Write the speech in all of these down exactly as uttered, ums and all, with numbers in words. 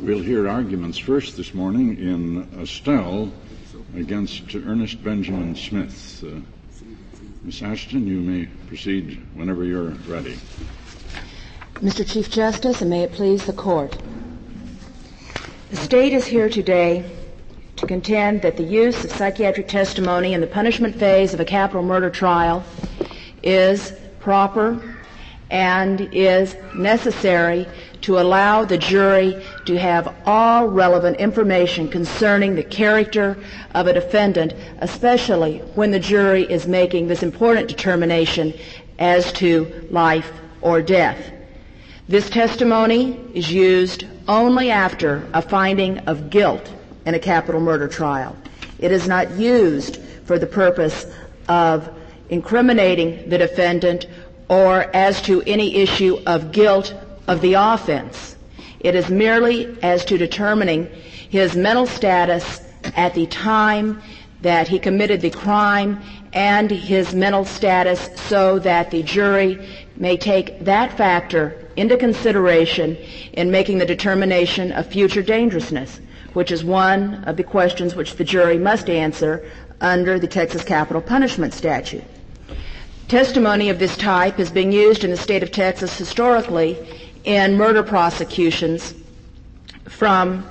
We'll hear arguments first this morning in Estelle against Ernest Benjamin Smith. Uh, Miz Ashton, you may proceed whenever you're ready. Mister Chief Justice, and may it please the Court. The State is here today to contend that the use of psychiatric testimony in the punishment phase of a capital murder trial is proper and is necessary to allow the jury to have all relevant information concerning the character of a defendant, especially when the jury is making this important determination as to life or death. This testimony is used only after a finding of guilt in a capital murder trial. It is not used for the purpose of incriminating the defendant or as to any issue of guilt of the offense. It is merely as to determining his mental status at the time that he committed the crime and his mental status so that the jury may take that factor into consideration in making the determination of future dangerousness, which is one of the questions which the jury must answer under the Texas Capital Punishment Statute. Testimony of this type is being used in the state of Texas historically in murder prosecutions from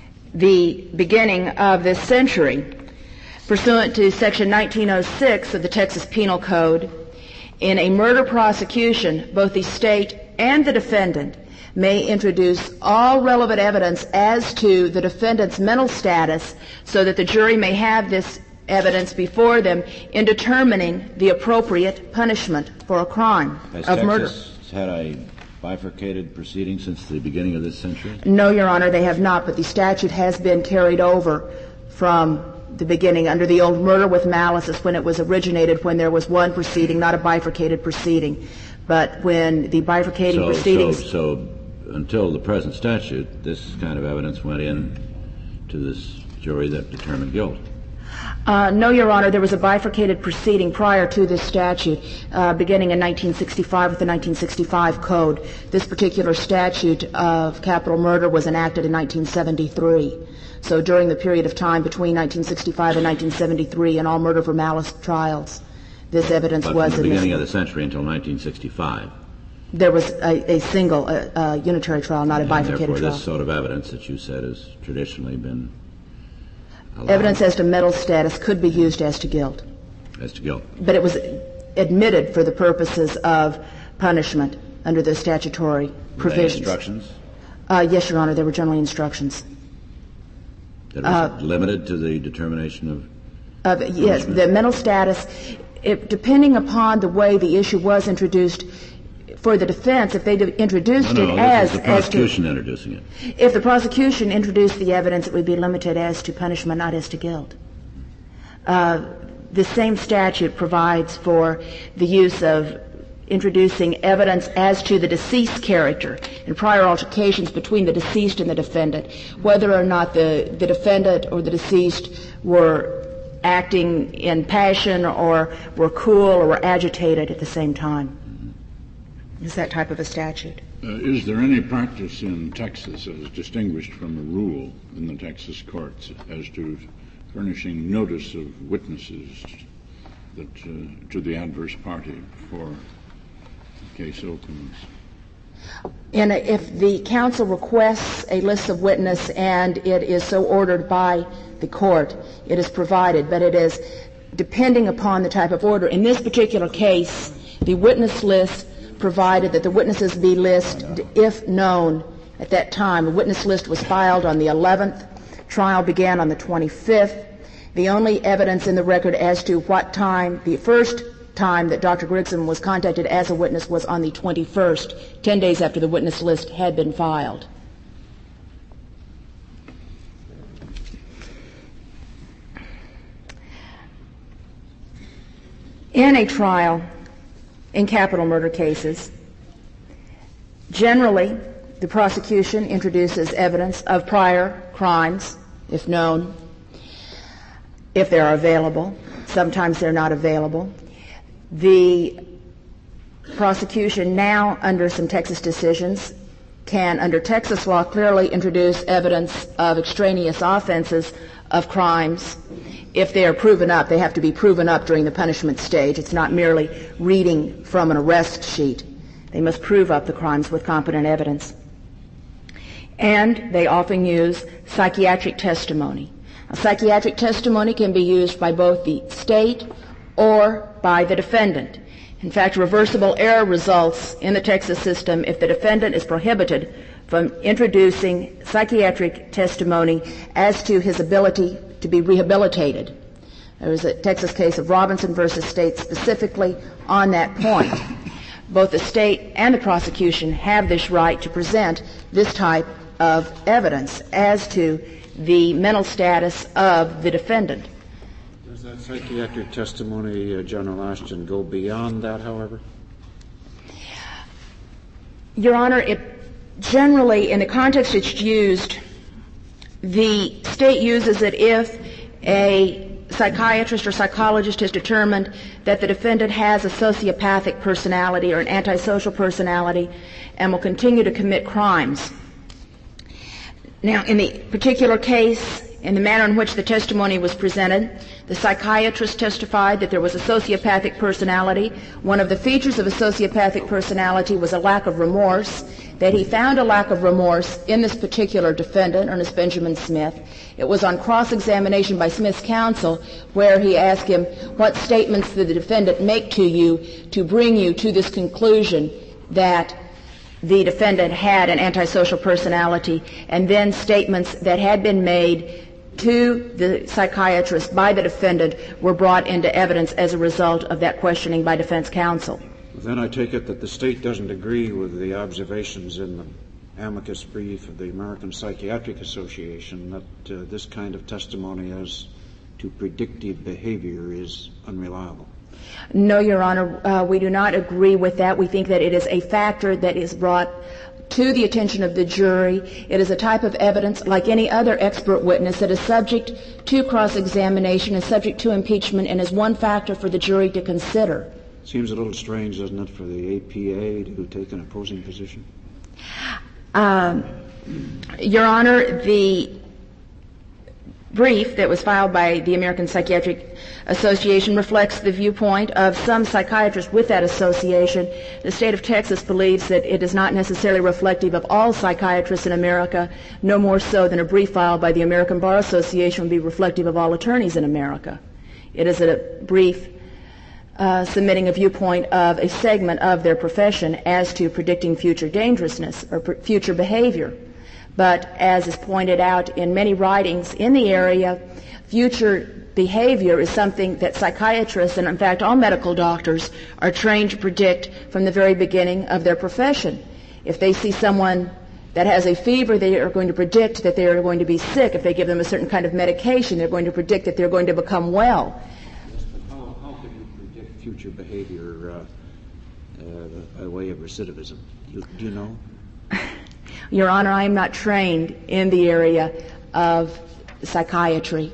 the beginning of this century. Pursuant to Section nineteen oh six of the Texas Penal Code, in a murder prosecution, both the state and the defendant may introduce all relevant evidence as to the defendant's mental status so that the jury may have this evidence before them in determining the appropriate punishment for a crime Has of Texas murder. had a bifurcated proceeding since the beginning of this century? No, Your Honor, they have not, but the statute has been carried over from the beginning. Under the old murder with malice is when it was originated, when there was one proceeding, not a bifurcated proceeding. But when the bifurcating so, proceedings... So, so until the present statute, this kind of evidence went in to this jury that determined guilt. Uh, no, Your Honor, there was a bifurcated proceeding prior to this statute, uh, beginning in nineteen sixty-five with the nineteen sixty-five Code. This particular statute of capital murder was enacted in nineteen seventy-three. So during the period of time between nineteen sixty-five and nineteen seventy-three in all murder for malice trials, this evidence but was from the in beginning this, of the century until nineteen sixty-five. There was a, a single uh, uh, unitary trial, not a and bifurcated therefore trial. This sort of evidence that you said has traditionally been allowed. Evidence as to mental status could be used as to guilt. As to guilt. But it was admitted for the purposes of punishment under the statutory provisions. Instructions? Uh, yes, Your Honor, there were generally instructions. That was uh, limited to the determination of uh, yes, the mental status, it, depending upon the way the issue was introduced for the defense, if they introduced no, no, it as... this is the prosecution as to, introducing it. If the prosecution introduced the evidence, it would be limited as to punishment, not as to guilt. Uh, the same statute provides for the use of introducing evidence as to the deceased character in prior altercations between the deceased and the defendant, whether or not the, the defendant or the deceased were acting in passion or were cool or were agitated at the same time. Is that type of a statute. Uh, is there any practice in Texas as distinguished from a rule in the Texas courts as to furnishing notice of witnesses that uh, to the adverse party before the case opens? And if the counsel requests a list of witnesses and it is so ordered by the court, it is provided, but it is depending upon the type of order. In this particular case, the witness list provided that the witnesses be listed if known at that time. A witness list was filed on the eleventh. Trial began on the twenty-fifth. The only evidence in the record as to what time, the first time that Doctor Grigson was contacted as a witness was on the twenty-first, ten days after the witness list had been filed. In a trial, in capital murder cases, generally the prosecution introduces evidence of prior crimes, if known, if they are available. Sometimes they're not available. The prosecution now, under some Texas decisions, can, under Texas law, clearly introduce evidence of extraneous offenses of crimes. If they are proven up, they have to be proven up during the punishment stage. It's not merely reading from an arrest sheet. They must prove up the crimes with competent evidence. And they often use psychiatric testimony. Now, psychiatric testimony can be used by both the state or by the defendant. In fact, reversible error results in the Texas system if the defendant is prohibited from introducing psychiatric testimony as to his ability to be rehabilitated. There was a Texas case of Robinson versus State specifically on that point. Both the state and the prosecution have this right to present this type of evidence as to the mental status of the defendant. Does that psychiatric testimony, uh, General Ashton, go beyond that, however? Your Honor, it generally, in the context it's used, the state uses it if a psychiatrist or psychologist has determined that the defendant has a sociopathic personality or an antisocial personality and will continue to commit crimes. Now, in the particular case, in the manner in which the testimony was presented, the psychiatrist testified that there was a sociopathic personality. One of the features of a sociopathic personality was a lack of remorse, that he found a lack of remorse in this particular defendant, Ernest Benjamin Smith. It was on cross-examination by Smith's counsel where he asked him, what statements did the defendant make to you to bring you to this conclusion that the defendant had an antisocial personality, and then statements that had been made to the psychiatrist by the defendant were brought into evidence as a result of that questioning by defense counsel. Then I take it that the state doesn't agree with the observations in the amicus brief of the American Psychiatric Association that uh, this kind of testimony as to predictive behavior is unreliable. No, Your Honor, uh, we do not agree with that. We think that it is a factor that is brought to the attention of the jury. It is a type of evidence, like any other expert witness, that is subject to cross-examination and subject to impeachment and is one factor for the jury to consider. Seems a little strange, doesn't it, for the A P A to take an opposing position? Um, Your Honor, the brief that was filed by the American Psychiatric Association reflects the viewpoint of some psychiatrists with that association. The state of Texas believes that it is not necessarily reflective of all psychiatrists in America, no more so than a brief filed by the American Bar Association would be reflective of all attorneys in America. It is a brief uh, submitting a viewpoint of a segment of their profession as to predicting future dangerousness or pr- future behavior. But as is pointed out in many writings in the area, future behavior is something that psychiatrists and, in fact, all medical doctors are trained to predict from the very beginning of their profession. If they see someone that has a fever, they are going to predict that they are going to be sick. If they give them a certain kind of medication, they're going to predict that they're going to become well. Yes, but how, how can you predict future behavior uh, uh, by way of recidivism? You, do you know? Your Honor, I am not trained in the area of psychiatry.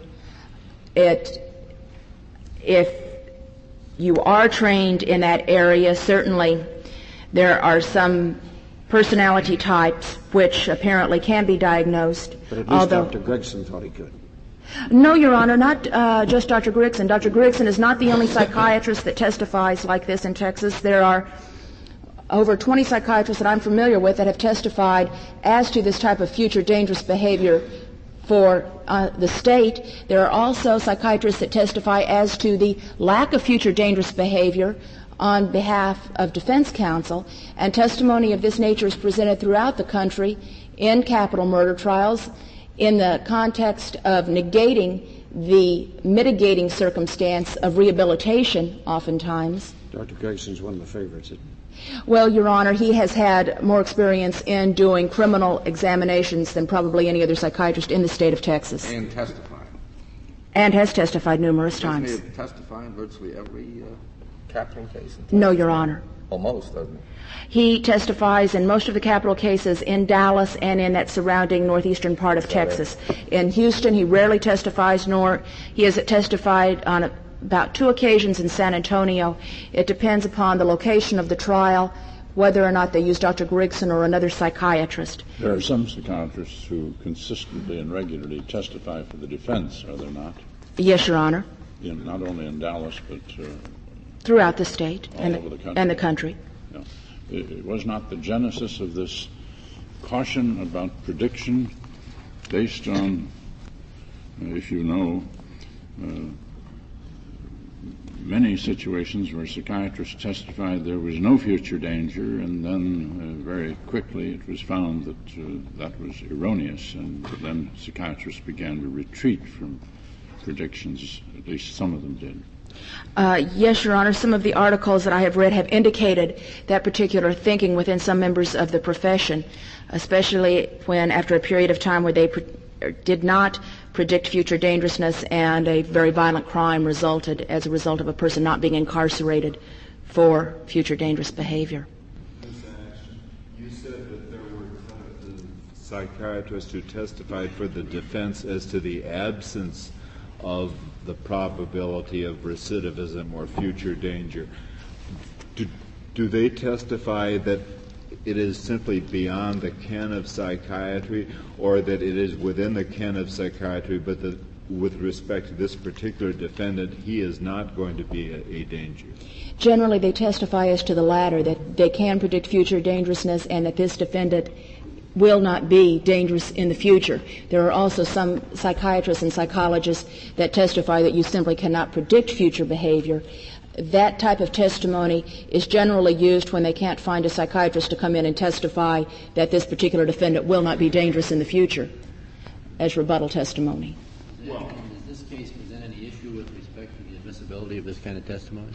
It, if you are trained in that area, certainly there are some personality types which apparently can be diagnosed. But at least although, Doctor Gregson thought he could. No, Your Honor, not uh, just Doctor Gregson. Doctor Gregson is not the only psychiatrist that testifies like this in Texas. There are over twenty psychiatrists that I'm familiar with that have testified as to this type of future dangerous behavior for uh, the state. There are also psychiatrists that testify as to the lack of future dangerous behavior on behalf of defense counsel, and testimony of this nature is presented throughout the country in capital murder trials in the context of negating the mitigating circumstance of rehabilitation oftentimes. Doctor Gregson's one of my favorites, isn't he? Well, Your Honor, he has had more experience in doing criminal examinations than probably any other psychiatrist in the state of Texas. And testifying. And has testified numerous Doesn't times. he testify in virtually every uh, capital case? No, Your Honor. Almost, doesn't he? He testifies in most of the capital cases in Dallas and in that surrounding northeastern part of Texas. In Houston, he rarely testifies, nor he has testified on a about two occasions in San Antonio. It depends upon the location of the trial, whether or not they use Doctor Grigson or another psychiatrist. There are some psychiatrists who consistently and regularly testify for the defense, are there not? Yes, Your Honor. In, not only in Dallas, but uh, throughout the state all and, over the country. and the country. No. It, it was not the genesis of this caution about prediction based on, uh, if you know, uh, many situations where psychiatrists testified there was no future danger, and then uh, very quickly it was found that uh, that was erroneous, and then psychiatrists began to retreat from predictions, at least some of them did. Uh, yes, Your Honor. Some of the articles that I have read have indicated that particular thinking within some members of the profession, especially when, after a period of time where they pre- did not predict future dangerousness and a very violent crime resulted as a result of a person not being incarcerated for future dangerous behavior. Miz Ashton, you said that there were uh, psychiatrists who testified for the defense as to the absence of the probability of recidivism or future danger. Do, do they testify that it is simply beyond the ken of psychiatry, or that it is within the ken of psychiatry, but that with respect to this particular defendant, he is not going to be a, a danger? Generally, they testify as to the latter, that they can predict future dangerousness and that this defendant will not be dangerous in the future. There are also some psychiatrists and psychologists that testify that you simply cannot predict future behavior. That type of testimony is generally used when they can't find a psychiatrist to come in and testify that this particular defendant will not be dangerous in the future as rebuttal testimony. Well, does this case present any issue with respect to the admissibility of this kind of testimony?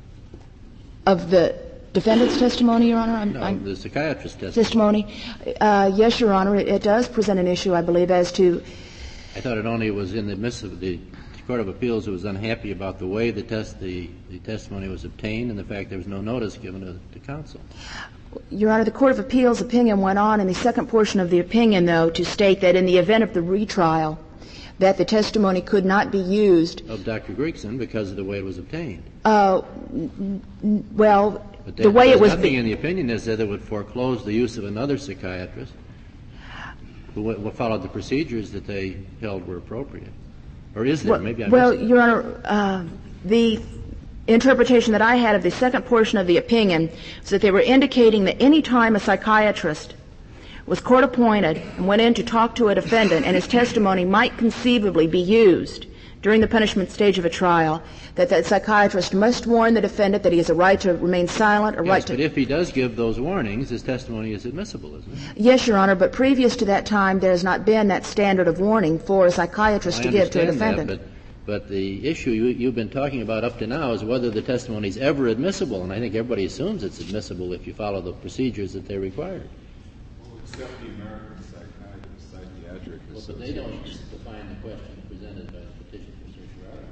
Of the defendant's testimony, Your Honor? I'm, no, I'm, the psychiatrist's testimony. testimony. Uh, yes, Your Honor, it, it does present an issue, I believe, as to... I thought it only was in the midst of the Court of Appeals who was unhappy about the way the test the, the testimony was obtained and the fact there was no notice given to, to counsel. Your Honor, the Court of Appeals opinion went on in the second portion of the opinion, though, to state that in the event of the retrial, that the testimony could not be used of Doctor Grigson because of the way it was obtained. Uh, n- n- well, but the way it was. Nothing be- in the opinion that said that would foreclose the use of another psychiatrist who, w- who followed the procedures that they held were appropriate. Or is there? Well, Maybe I well missed it. Your Honor, uh, the interpretation that I had of the second portion of the opinion was that they were indicating that any time a psychiatrist was court-appointed and went in to talk to a defendant and his testimony might conceivably be used during the punishment stage of a trial, that that psychiatrist must warn the defendant that he has a right to remain silent, a yes, right to... but if he does give those warnings, his testimony is admissible, isn't it? Yes, Your Honor, but previous to that time, there has not been that standard of warning for a psychiatrist I to give to a understand defendant. That, but, but the issue you, you've been talking about up to now is whether the testimony is ever admissible, and I think everybody assumes it's admissible if you follow the procedures that they require. Well, except the American Psychiatrist Psychiatric Well, but they don't define the question presented by the petition for certiorari.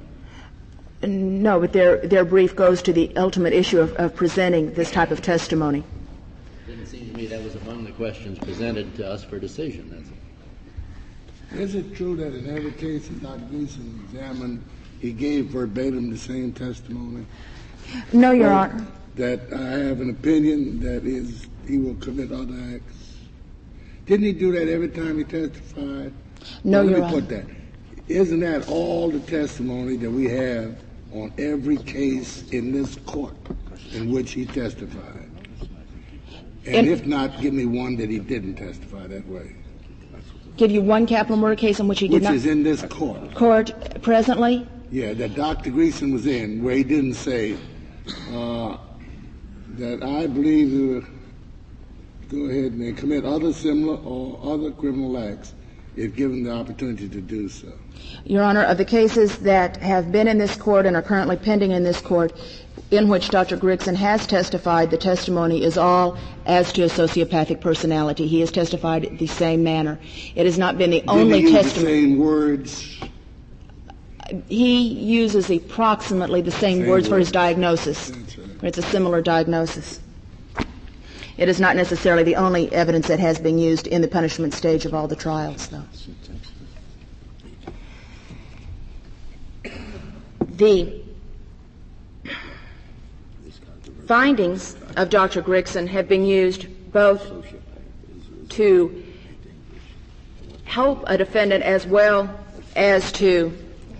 No, but their their brief goes to the ultimate issue of, of presenting this type of testimony. It didn't seem to me that was among the questions presented to us for decision. That's all. Is it true that in every case that Doctor Gleason examined, he gave verbatim the same testimony? No, Your Or Honor. That I have an opinion that is he will commit other acts. Didn't he do that every time he testified? No, well, Your let me Honor. put that. Isn't that all the testimony that we have on every case in this court in which he testified? And In- if not, give me one that he didn't testify that way. Give you one capital murder case in which he did Which not... is in this court. Court presently? Yeah, that Doctor Gleason was in, where he didn't say uh, that I believe uh, go ahead and commit other similar or other criminal acts if given the opportunity to do so. Your Honor, of the cases that have been in this court and are currently pending in this court, in which Doctor Grigson has testified, the testimony is all as to a sociopathic personality. He has testified in the same manner. It has not been the Didn't only he use testimony. the same words? He uses approximately the same, Same words for his words. diagnosis. That's right. It's a similar diagnosis. It is not necessarily the only evidence that has been used in the punishment stage of all the trials, though. The findings of Doctor Grigson have been used both to help a defendant as well as to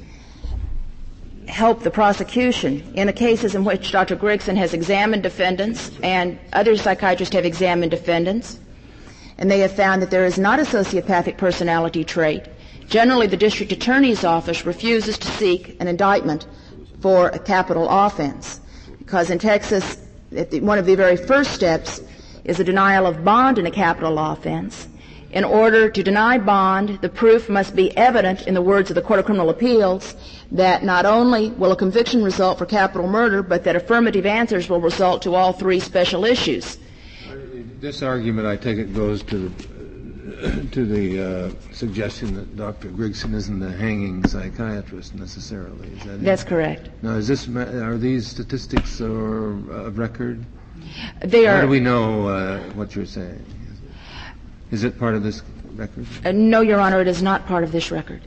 help the prosecution in the cases in which Doctor Grigson has examined defendants and other psychiatrists have examined defendants, and they have found that there is not a sociopathic personality trait. Generally, the district attorney's office refuses to seek an indictment for a capital offense, because in Texas, one of the very first steps is a denial of bond in a capital offense. In order to deny bond, the proof must be evident, in the words of the Court of Criminal Appeals, that not only will a conviction result for capital murder, but that affirmative answers will result to all three special issues. This argument, I take it, goes to the, to the uh, suggestion that Doctor Grigson isn't a hanging psychiatrist necessarily. Is that That's it? Correct. Now, is this are these statistics or of record? They are. How do we know uh, what you're saying? Is it part of this record? Uh, no, Your Honor, it is not part of this record.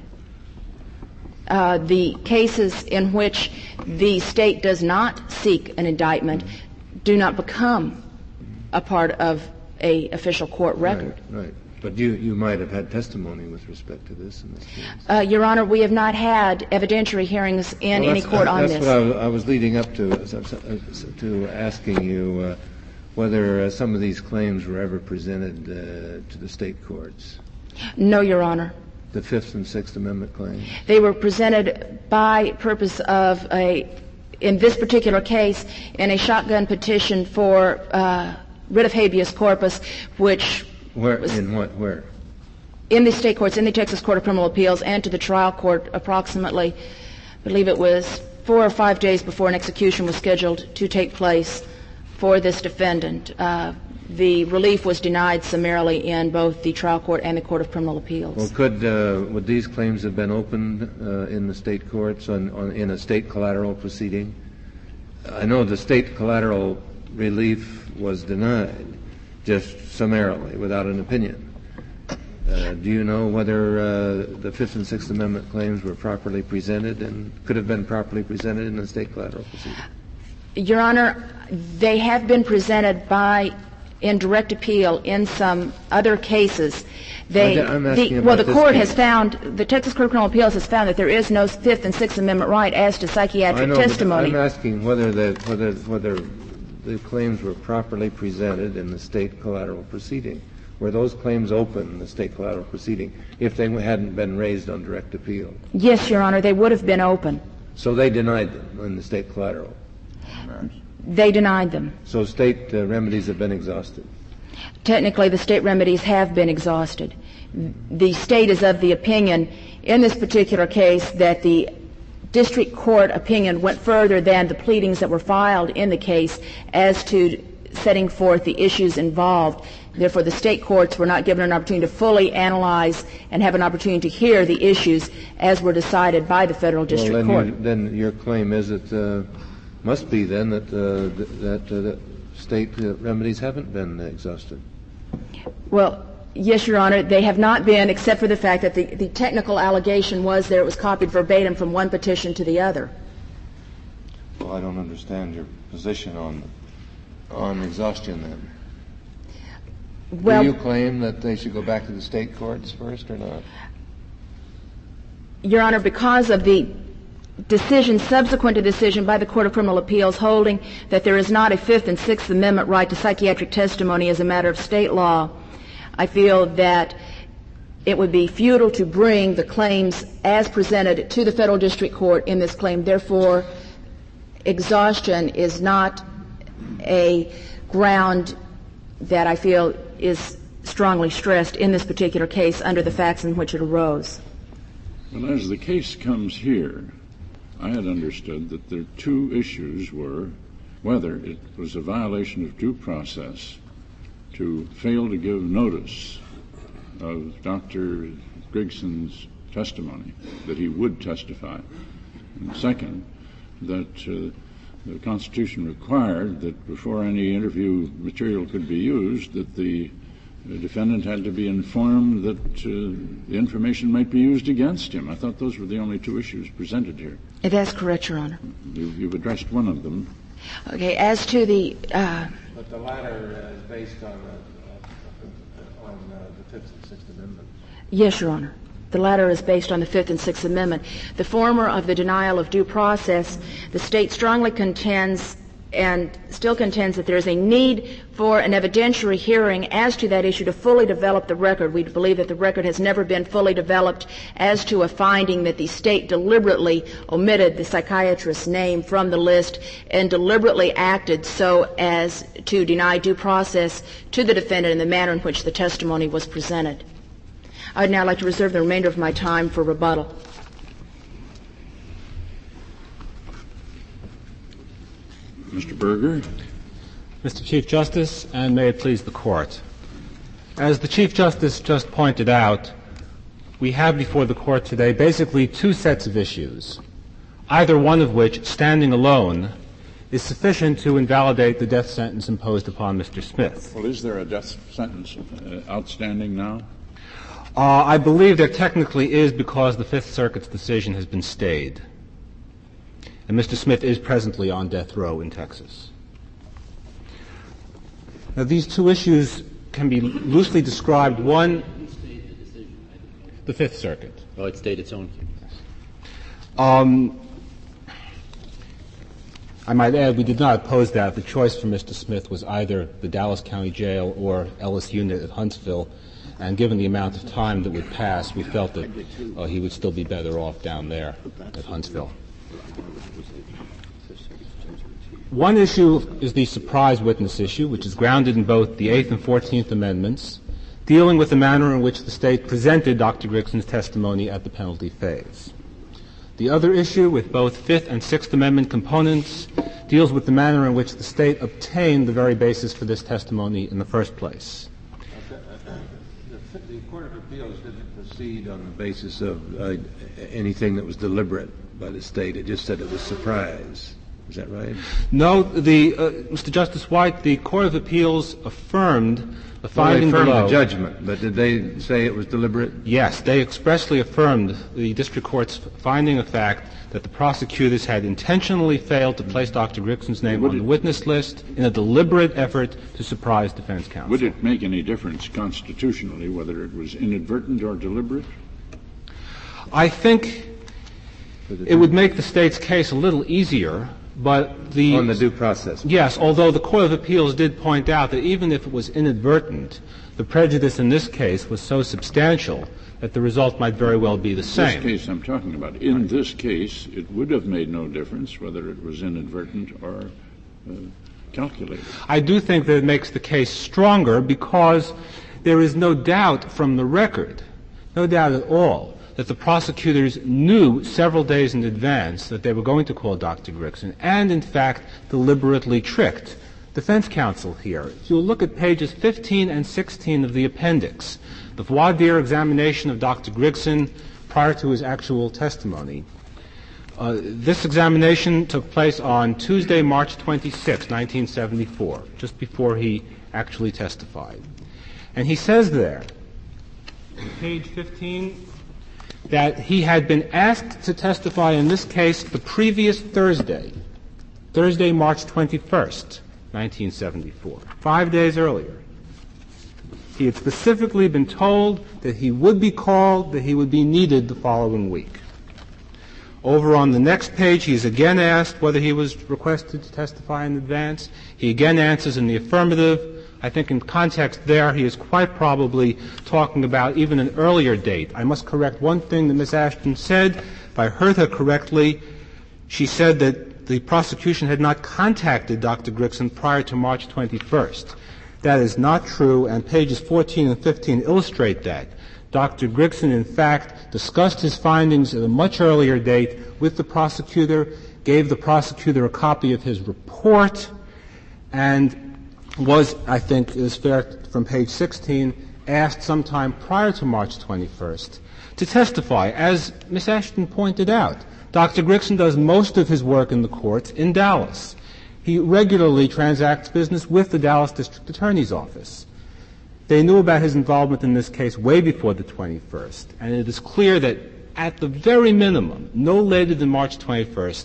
Uh, the cases in which the state does not seek an indictment do not become a part of a official court record. Right, right. But you, you might have had testimony with respect to this in this case. Uh, Your Honor, we have not had evidentiary hearings in well, any court on that's this. That's what I, I was leading up to, uh, to asking you uh, whether uh, some of these claims were ever presented uh, to the state courts. No, Your Honor. The Fifth and Sixth Amendment claims? They were presented by purpose of a, in this particular case, in a shotgun petition for uh, writ of habeas corpus, which Where, was in what, where? in the state courts, in the Texas Court of Criminal Appeals, and to the trial court approximately, I believe it was four or five days before an execution was scheduled to take place for this defendant. Uh, the relief was denied summarily in both the trial court and the Court of Criminal Appeals. Well, could uh, would these claims have been opened uh, in the state courts on, on in a state collateral proceeding? I know the state collateral relief was denied just summarily, without an opinion. Uh, do you know whether uh, the Fifth and Sixth Amendment claims were properly presented and could have been properly presented in the state collateral proceeding? Your Honor, they have been presented by, in direct appeal in some other cases. They, I'm asking the, about well, the this court case. has found, the Texas Court of Criminal Appeals has found that there is no Fifth and Sixth Amendment right as to psychiatric I know, testimony. But I'm asking whether the, whether whether the claims were properly presented in the state collateral proceeding. Were those claims open in the state collateral proceeding if they hadn't been raised on direct appeal? Yes, Your Honor, they would have been open. So they denied them in the state collateral. They denied them. So state uh, remedies have been exhausted. Technically, the state remedies have been exhausted. The state is of the opinion in this particular case that the district court opinion went further than the pleadings that were filed in the case as to setting forth the issues involved. Therefore, the state courts were not given an opportunity to fully analyze and have an opportunity to hear the issues as were decided by the federal district well, then court. You, then your claim is that uh, must be then that uh, th- that, uh, that state uh, remedies haven't been exhausted. Well, yes, Your Honor, they have not been, except for the fact that the, the technical allegation was there it was copied verbatim from one petition to the other. Well, I don't understand your position on on exhaustion then. Well, Do you claim that they should go back to the state courts first or not? Your Honor, because of the decision, subsequent to decision by the Court of Criminal Appeals holding that there is not a Fifth and Sixth Amendment right to psychiatric testimony as a matter of state law, I feel that it would be futile to bring the claims as presented to the federal district court in this claim. Therefore, exhaustion is not a ground that I feel is strongly stressed in this particular case under the facts in which it arose. Well, as the case comes here, I had understood that the two issues were whether it was a violation of due process to fail to give notice of Doctor Grigson's testimony, that he would testify. And second, that uh, the Constitution required that before any interview material could be used, that the The defendant had to be informed that uh, the information might be used against him. I thought those were the only two issues presented here. That's correct, Your Honor. You, you've addressed one of them. Okay, as to the... Uh, but the latter uh, is based on, uh, on uh, the Fifth and Sixth Amendments. Yes, Your Honor. The latter is based on the Fifth and Sixth Amendment. The former of the denial of due process, the state strongly contends and still contends that there is a need for an evidentiary hearing as to that issue to fully develop the record. We believe that the record has never been fully developed as to a finding that the state deliberately omitted the psychiatrist's name from the list and deliberately acted so as to deny due process to the defendant in the manner in which the testimony was presented. I would now like to reserve the remainder of my time for rebuttal. Mister Berger. Mister Chief Justice, and may it please the Court. As the Chief Justice just pointed out, we have before the Court today basically two sets of issues, either one of which, standing alone, is sufficient to invalidate the death sentence imposed upon Mister Smith. Well, is there a death sentence uh, outstanding now? Uh, I believe there technically is because the Fifth Circuit's decision has been stayed. And Mister Smith is presently on death row in Texas. Now, these two issues can be loosely described. One, the Fifth Circuit. Oh, it stayed its own. Um, I might add, we did not oppose that. The choice for Mister Smith was either the Dallas County Jail or Ellis Unit at Huntsville. And given the amount of time that would pass, we felt that uh, he would still be better off down there at Huntsville. One issue is the surprise witness issue, which is grounded in both the Eighth and Fourteenth Amendments, dealing with the manner in which the State presented Doctor Grigson's testimony at the penalty phase. The other issue, with both Fifth and Sixth Amendment components, deals with the manner in which the State obtained the very basis for this testimony in the first place. The, the Court of Appeals didn't proceed on the basis of uh, anything that was deliberate by the State. It just said it was surprise. Is that right? No, the, uh, Mister Justice White, the Court of Appeals affirmed the finding well, they affirmed below. the judgment, but did they say it was deliberate? Yes, they expressly affirmed the district court's finding of fact that the prosecutors had intentionally failed to place Doctor Grigson's name would on it, the witness list in a deliberate effort to surprise defense counsel. Would it make any difference constitutionally whether it was inadvertent or deliberate? I think it would make the State's case a little easier. But the on the due process. Yes, although the Court of Appeals did point out that even if it was inadvertent, the prejudice in this case was so substantial that the result might very well be the same. This case I'm talking about. In right. this case, it would have made no difference whether it was inadvertent or uh, calculated. I do think that it makes the case stronger because there is no doubt from the record, no doubt at all, that the prosecutors knew several days in advance that they were going to call Doctor Grigson and, in fact, deliberately tricked defense counsel here. If you look at pages fifteen and sixteen of the appendix, the voir dire examination of Doctor Grigson prior to his actual testimony, uh, this examination took place on Tuesday, March twenty-sixth, nineteen seventy-four, just before he actually testified. And he says there, page fifteen, that he had been asked to testify in this case the previous Thursday, Thursday, March twenty-first, nineteen seventy-four, five days earlier. He had specifically been told that he would be called, that he would be needed the following week. Over on the next page, he is again asked whether he was requested to testify in advance. He again answers in the affirmative. I think in context there, he is quite probably talking about even an earlier date. I must correct one thing that Miz Ashton said. If I heard her correctly, she said that the prosecution had not contacted Doctor Grigson prior to March twenty-first. That is not true, and pages fourteen and fifteen illustrate that. Doctor Grigson, in fact, discussed his findings at a much earlier date with the prosecutor, gave the prosecutor a copy of his report, and was, I think it is fair from page sixteen, asked sometime prior to March twenty-first to testify. As Miz Ashton pointed out, Doctor Grigson does most of his work in the courts in Dallas. He regularly transacts business with the Dallas District Attorney's Office. They knew about his involvement in this case way before the twenty-first, and it is clear that at the very minimum, no later than March twenty-first,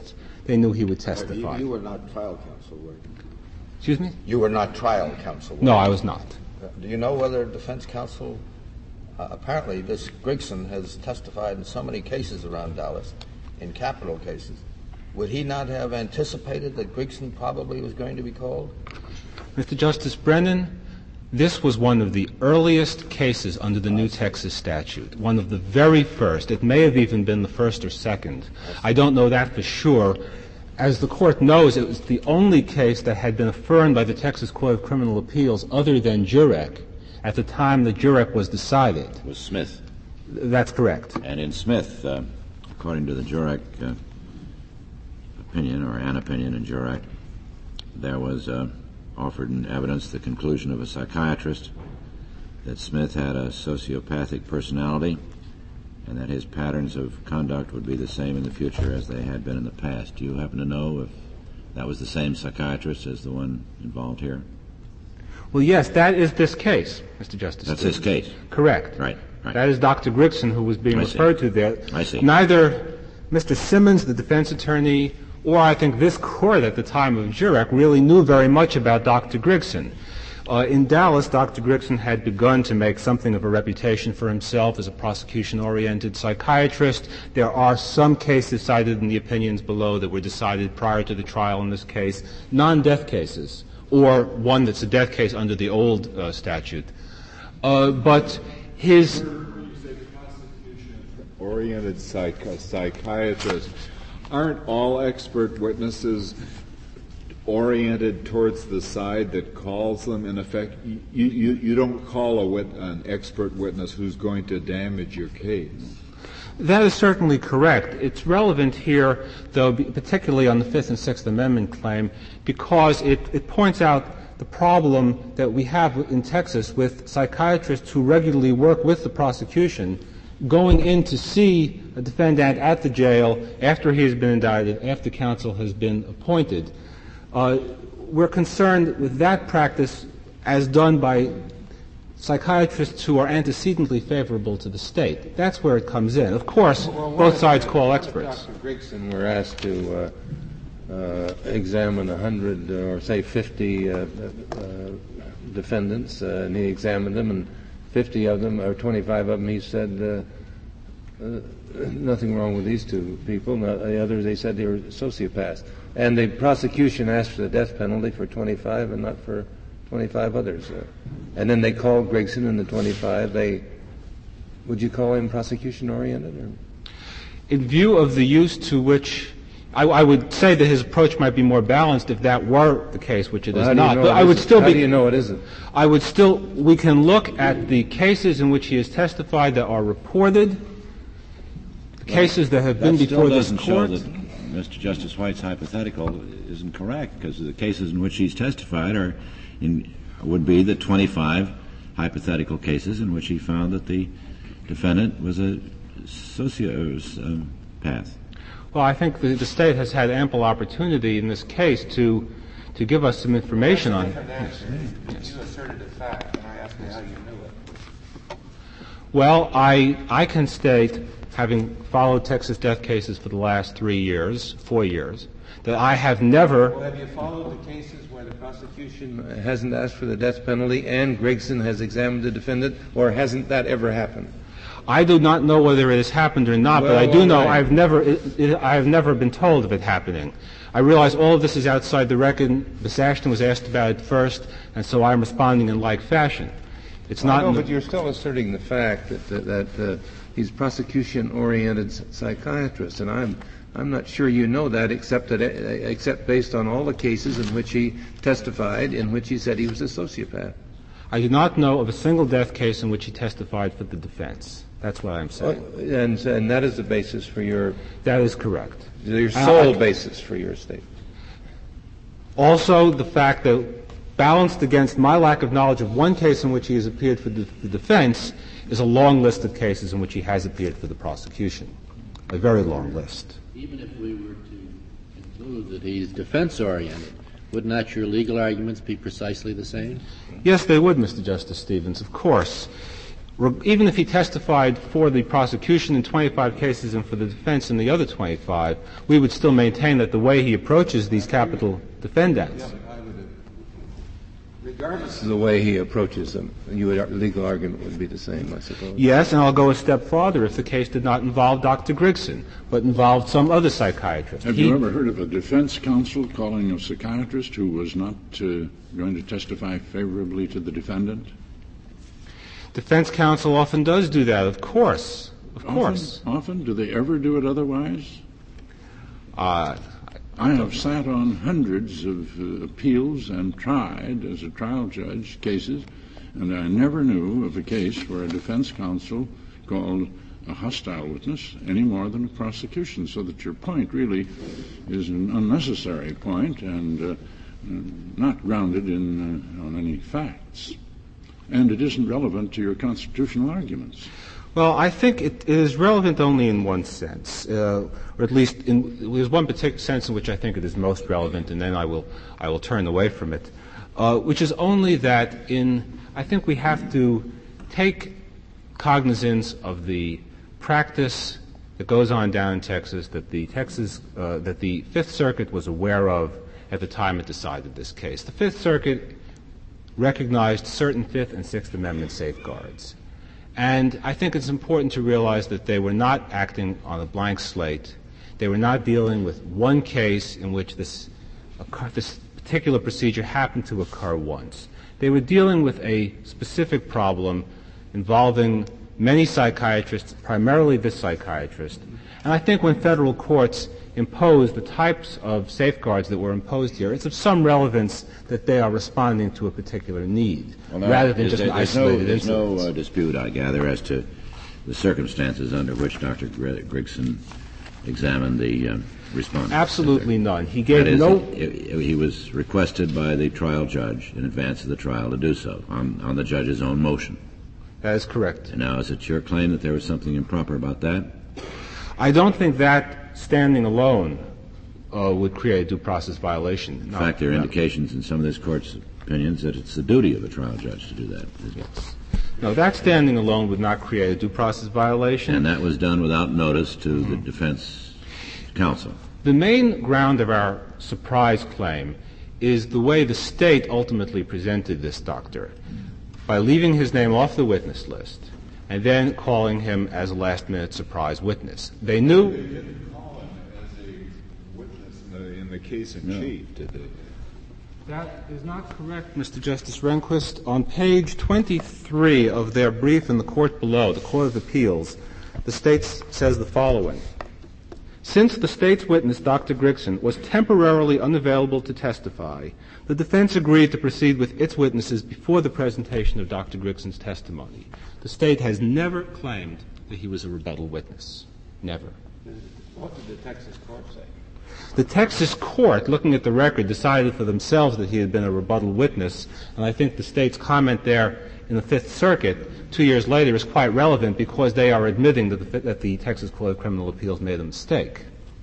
they knew he would You, testify. you were not trial counsel, were you? Excuse me? You were not trial counsel, were No, you? I was not. Uh, Do you know whether defense counsel, uh, apparently this Grigson has testified in so many cases around Dallas, in capital cases. Would he not have anticipated that Grigson probably was going to be called? Mister Justice Brennan, this was one of the earliest cases under the new Texas statute, one of the very first. It may have even been the first or second. I don't know that for sure. As the Court knows, it was the only case that had been affirmed by the Texas Court of Criminal Appeals other than Jurek at the time that Jurek was decided. It was Smith. That's correct. And in Smith, uh, according to the Jurek uh, opinion, or an opinion in Jurek, there was uh, offered in evidence the conclusion of a psychiatrist that Smith had a sociopathic personality and that his patterns of conduct would be the same in the future as they had been in the past. Do you happen to know if that was the same psychiatrist as the one involved here? Well, yes, that is this case, Mister Justice. That's this case? Correct. Right, right. That is Doctor Grigson who was being I referred see. to there. I see. Neither Mister Simmons, the defense attorney, or I think this Court at the time of Jurek really knew very much about Doctor Grigson. Uh, in Dallas, Doctor Grigson had begun to make something of a reputation for himself as a prosecution-oriented psychiatrist. There are some cases cited in the opinions below that were decided prior to the trial in this case, non-death cases, or one that's a death case under the old uh, statute. Uh, but his... Oriented psych- psychiatrist. Aren't all expert witnesses oriented towards the side that calls them? In effect, you, you, you don't call a wit- an expert witness who's going to damage your case. That is certainly correct. It's relevant here, though, particularly on the Fifth and Sixth Amendment claim, because it, it points out the problem that we have in Texas with psychiatrists who regularly work with the prosecution going in to see a defendant at the jail after he has been indicted, after counsel has been appointed. Uh, we're concerned with that practice as done by psychiatrists who are antecedently favorable to the state. That's where it comes in. Of course, well, both sides call experts. Doctor Grigson were asked to uh, uh, examine a hundred or say fifty uh, uh, defendants, uh, and he examined them, and fifty of them, or twenty-five of them, he said, uh, uh, nothing wrong with these two people. No, the others, they said they were sociopaths. And the prosecution asked for the death penalty for twenty-five and not for twenty-five others. Uh, and then they called Grigson and the twenty-five. They, would you call him prosecution-oriented? Or? In view of the use to which I, I would say that his approach might be more balanced if that were the case, which it well, is how do you not. know But it I would isn't? still how be. do you know it isn't? I would still. We can look at the cases in which he has testified that are reported, the cases that have been That before still this doesn't court. show that Mister Justice White's hypothetical isn't correct, because the cases in which he's testified are in, would be the twenty-five hypothetical cases in which he found that the defendant was a sociopath. Well, I think the, the state has had ample opportunity in this case to to give us some information on it. Yes. Yes. You asserted a fact, and I asked you how you knew it. Well, I I can state, having followed Texas death cases for the last three years, four years, that I have never. Well, have you followed the cases where the prosecution hasn't asked for the death penalty and Grigson has examined the defendant, or hasn't that ever happened? I do not know whether it has happened or not, well, but I do know right. I've never it, it, I have never been told of it happening. I realize all of this is outside the record. Miss Ashton was asked about it first, and so I'm responding in like fashion. It's not. No, in the, but you're still asserting the fact that that, that uh, he's prosecution-oriented psychiatrist, and I'm I'm not sure you know that, except that uh, except based on all the cases in which he testified, in which he said he was a sociopath. I do not know of a single death case in which he testified for the defense. That's what I'm saying. Well, and and that is the basis for your. That is correct. Your sole I, I, basis for your statement. Also, the fact that, balanced against my lack of knowledge of one case in which he has appeared for the, the defense, is a long list of cases in which he has appeared for the prosecution. A very long list. Even if we were to conclude that he's defense-oriented, would not your legal arguments be precisely the same? Yes, they would, Mister Justice Stevens, of course. even if he testified for the prosecution in twenty-five cases and for the defense in the other twenty-five, we would still maintain that the way he approaches these capital defendants. Yeah, but I would, regardless of the way he approaches them, your legal argument would be the same, I suppose. Yes, and I'll go a step farther if the case did not involve Doctor Grigson, but involved some other psychiatrist. Have he, you ever heard of a defense counsel calling a psychiatrist who was not uh, going to testify favorably to the defendant? Defense counsel often does do that, of course. Of often, course. Often? Do they ever do it otherwise? Uh, I have sat on hundreds of uh, appeals and tried, as a trial judge, cases, and I never knew of a case where a defense counsel called a hostile witness any more than a prosecution, so that your point really is an unnecessary point and uh, not grounded in uh, on any facts. And it isn't relevant to your constitutional arguments. Well, I think it is relevant only in one sense, uh, or at least in, there's one particular sense in which I think it is most relevant, and then I will I will turn away from it, uh, which is only that in I think we have to take cognizance of the practice that goes on down in Texas that the Texas uh, that the Fifth Circuit was aware of at the time it decided this case. The Fifth Circuit recognized certain Fifth and Sixth Amendment safeguards. And I think it's important to realize that they were not acting on a blank slate. They were not dealing with one case in which this, uh, this particular procedure happened to occur once. They were dealing with a specific problem involving many psychiatrists, primarily this psychiatrist. And I think when federal courts impose the types of safeguards that were imposed here, it's of some relevance that they are responding to a particular need, well, now, rather than is just there, an there's isolated no, There's incident. no uh, dispute, I gather, as to the circumstances under which Doctor Grigson examined the uh, respondent. Absolutely none. He gave that is, no... He, he was requested by the trial judge in advance of the trial to do so, on, on the judge's own motion. That is correct. And now, is it your claim that there was something improper about that? I don't think that standing alone uh, would create a due process violation. In no, fact, there are no. indications in some of this court's opinions that it's the duty of the trial judge to do that. Yes. No, that standing alone would not create a due process violation. And that was done without notice to mm-hmm. the defense counsel. The main ground of our surprise claim is the way the state ultimately presented this doctor, by leaving his name off the witness list and then calling him as a last-minute surprise witness. They knew... They didn't call him as a witness in the, in the case in no. chief, did they? That is not correct, Mister Justice Rehnquist. On page twenty-three of their brief in the court below, the Court of Appeals, the state says the following. Since the state's witness, Doctor Grigson, was temporarily unavailable to testify, the defense agreed to proceed with its witnesses before the presentation of Doctor Grigson's testimony. The state has never claimed that he was a rebuttal witness. Never. What did the Texas court say? The Texas court, looking at the record, decided for themselves that he had been a rebuttal witness, and I think the state's comment there in the Fifth Circuit two years later is quite relevant because they are admitting that the, that the Texas Court of Criminal Appeals made a mistake.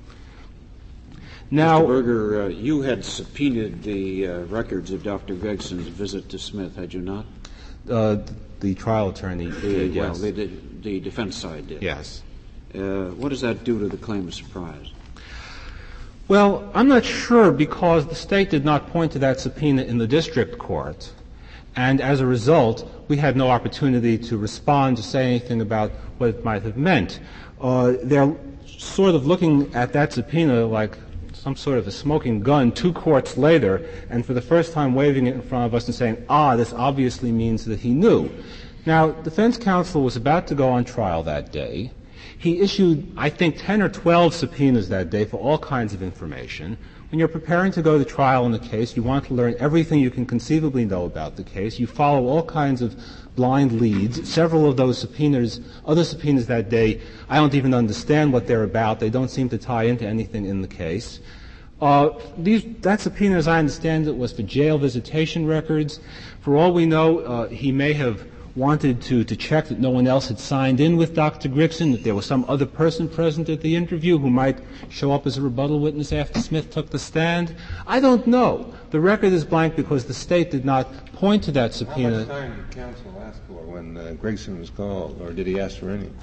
Now, Mister Berger, uh, you had subpoenaed the uh, records of Doctor Grigson's visit to Smith, had you not? Uh, the trial attorney the, did, yes. Well, they did, the defense side did. Yes. Uh, what does that do to the claim of surprise? Well, I'm not sure because the state did not point to that subpoena in the district court, and as a result, we had no opportunity to respond to say anything about what it might have meant. Uh, they're sort of looking at that subpoena like some sort of a smoking gun two courts later, and for the first time waving it in front of us and saying, ah, this obviously means that he knew. Now, defense counsel was about to go on trial that day. He issued, I think, ten or twelve subpoenas that day for all kinds of information. When you're preparing to go to trial in the case, you want to learn everything you can conceivably know about the case. You follow all kinds of blind leads. Several of those subpoenas, other subpoenas that day, I don't even understand what they're about. They don't seem to tie into anything in the case. Uh, these, that subpoena, as I understand it, was for jail visitation records. For all we know, uh, he may have wanted to, to check that no one else had signed in with Doctor Grigson, that there was some other person present at the interview who might show up as a rebuttal witness after Smith took the stand. I don't know. The record is blank because the state did not point to that subpoena. How much time did counsel ask for when uh, Grigson was called, or did he ask for any?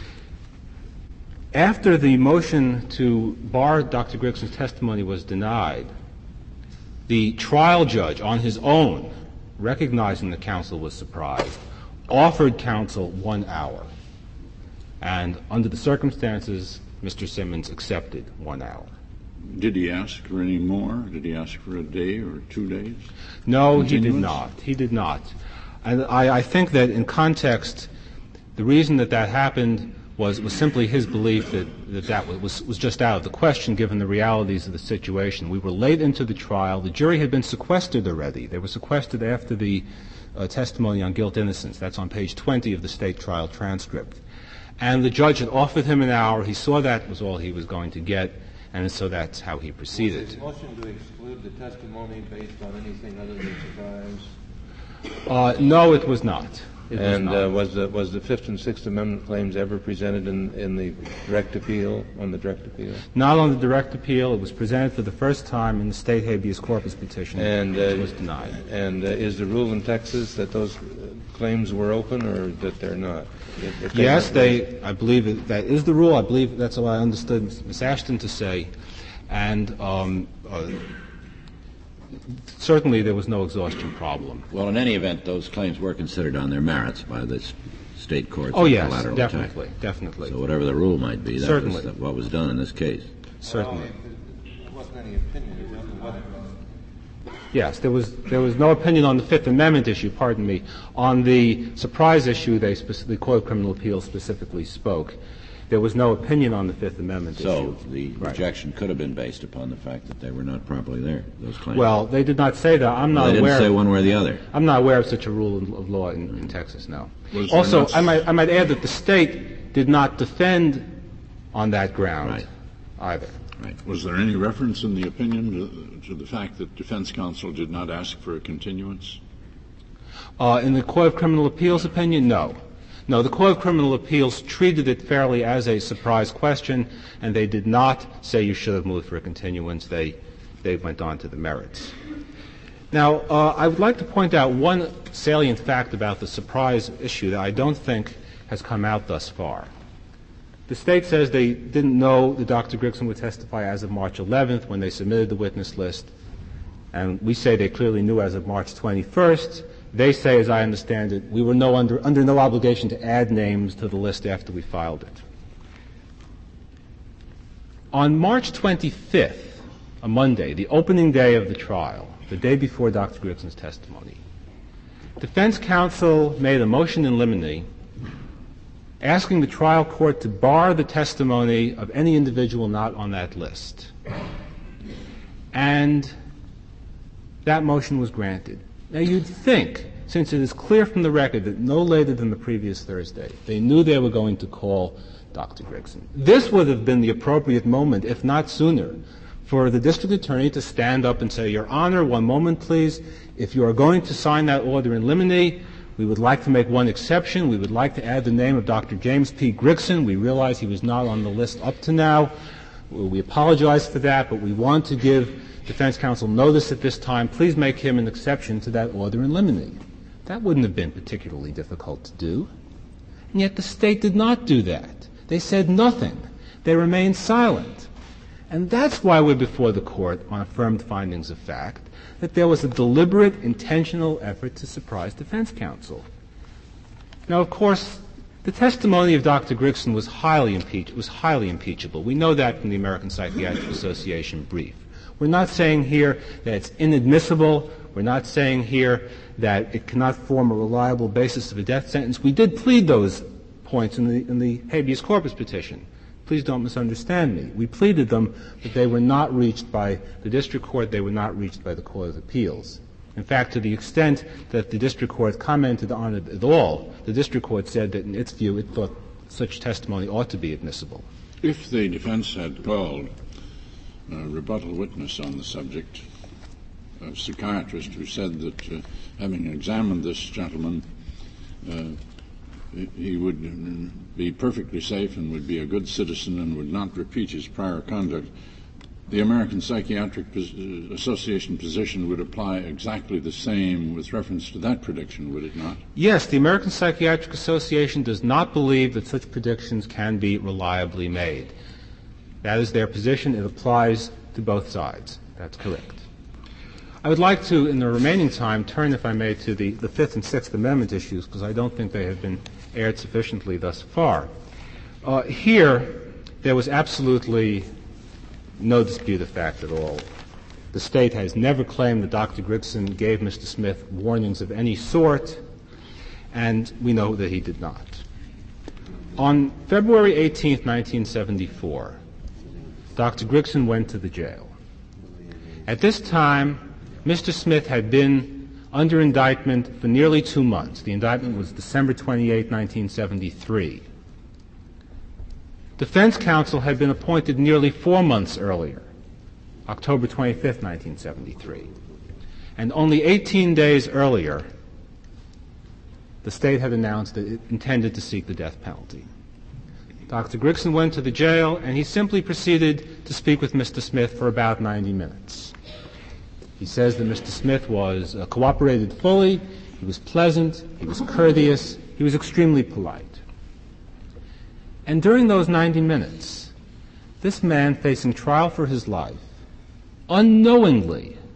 After the motion to bar Doctor Grigson's testimony was denied, the trial judge, on his own, recognizing that counsel was surprised, offered counsel one hour. And under the circumstances, Mister Simmons accepted one hour. Did he ask for any more? Did he ask for a day or two days? No, he did not. He did not. And I, I think that in context, the reason that that happened was, was simply his belief that that, that was, was just out of the question given the realities of the situation. We were late into the trial. The jury had been sequestered already. They were sequestered after the uh, testimony on guilt innocence. That's on page twenty of the state trial transcript. And the judge had offered him an hour. He saw that was all he was going to get, and so that's how he proceeded. Was his motion to exclude the testimony based on anything other than surprise? Uh, no, it was not. It and was, not. Uh, was the was the Fifth and Sixth Amendment claims ever presented in, in the direct appeal, on the direct appeal? Not on the direct appeal. It was presented for the first time in the state habeas corpus petition, and uh, it was denied. And uh, is the rule in Texas that those claims were open, or that they're not? If, if yes, they, they. I believe it, that is the rule. I believe that's what I understood Miz Ashton to say, and. Um, uh, Certainly, there was no exhaustion problem. Well, in any event, those claims were considered on their merits by the state courts. Oh, yes, collateral definitely, attack. definitely. So whatever the rule might be, that Certainly. was what was done in this case. Certainly. Well, there wasn't any opinion. It wasn't Yes, there was there was no opinion on the Fifth Amendment issue. Pardon me. On the surprise issue, they specifically, the Court of Criminal Appeals specifically spoke. There was no opinion on the Fifth Amendment so issue. So the right. rejection could have been based upon the fact that they were not properly there, those claims. Well, they did not say that. I'm not well, they aware. They didn't say of, one way or the other. I'm not aware of such a rule of law in, in Texas, no. Was also, not... I might, I might add that the state did not defend on that ground right. either. Right. Was there any reference in the opinion to, to the fact that defense counsel did not ask for a continuance? Uh, in the Court of Criminal Appeals opinion, no. No, the Court of Criminal Appeals treated it fairly as a surprise question, and they did not say you should have moved for a continuance. They, they went on to the merits. Now, uh, I would like to point out one salient fact about the surprise issue that I don't think has come out thus far. The state says they didn't know that Doctor Grigson would testify as of March eleventh when they submitted the witness list, and we say they clearly knew as of March twenty-first. They say, as I understand it, we were no under, under no obligation to add names to the list after we filed it. On March twenty-fifth, a Monday, the opening day of the trial, the day before Doctor Grigson's testimony, defense counsel made a motion in limine asking the trial court to bar the testimony of any individual not on that list. And that motion was granted. Now, you'd think, since it is clear from the record that no later than the previous Thursday, they knew they were going to call Doctor Grigson. This would have been the appropriate moment, if not sooner, for the district attorney to stand up and say, Your Honor, one moment, please. If you are going to sign that order in limine, we would like to make one exception. We would like to add the name of Doctor James P. Grigson. We realize he was not on the list up to now. We apologize for that, but we want to give defense counsel notice at this time. Please make him an exception to that order in limine. That wouldn't have been particularly difficult to do. And yet the state did not do that. They said nothing. They remained silent. And that's why we're before the court on affirmed findings of fact, that there was a deliberate, intentional effort to surprise defense counsel. Now, of course, the testimony of Doctor Grigson was highly impeach- was highly impeachable. We know that from the American Psychiatric Association brief. We're not saying here that it's inadmissible. We're not saying here that it cannot form a reliable basis of a death sentence. We did plead those points in the, in the habeas corpus petition. Please don't misunderstand me. We pleaded them, but they were not reached by the district court. They were not reached by the Court of Appeals. In fact, to the extent that the district court commented on it at all, the district court said that in its view it thought such testimony ought to be admissible. If the defense had called a rebuttal witness on the subject, a psychiatrist who said that uh, having examined this gentleman, uh, he would be perfectly safe and would be a good citizen and would not repeat his prior conduct, the American Psychiatric Association position would apply exactly the same with reference to that prediction, would it not? Yes, the American Psychiatric Association does not believe that such predictions can be reliably made. That is their position. It applies to both sides. That's correct. I would like to, in the remaining time, turn, if I may, to the, the Fifth and Sixth Amendment issues, because I don't think they have been aired sufficiently thus far. Uh, here, there was absolutely no dispute of fact at all. The State has never claimed that Doctor Grigson gave Mister Smith warnings of any sort, and we know that he did not. On February eighteenth, nineteen seventy-four, Doctor Grigson went to the jail. At this time, Mister Smith had been under indictment for nearly two months. The indictment was December twenty-eighth, nineteen seventy-three. Defense counsel had been appointed nearly four months earlier, October twenty-fifth, nineteen seventy-three. And only eighteen days earlier, the State had announced that it intended to seek the death penalty. Doctor Grigson went to the jail, and he simply proceeded to speak with Mister Smith for about ninety minutes. He says that Mister Smith was uh, cooperated fully, he was pleasant, he was courteous, he was extremely polite. And during those ninety minutes, this man facing trial for his life unknowingly,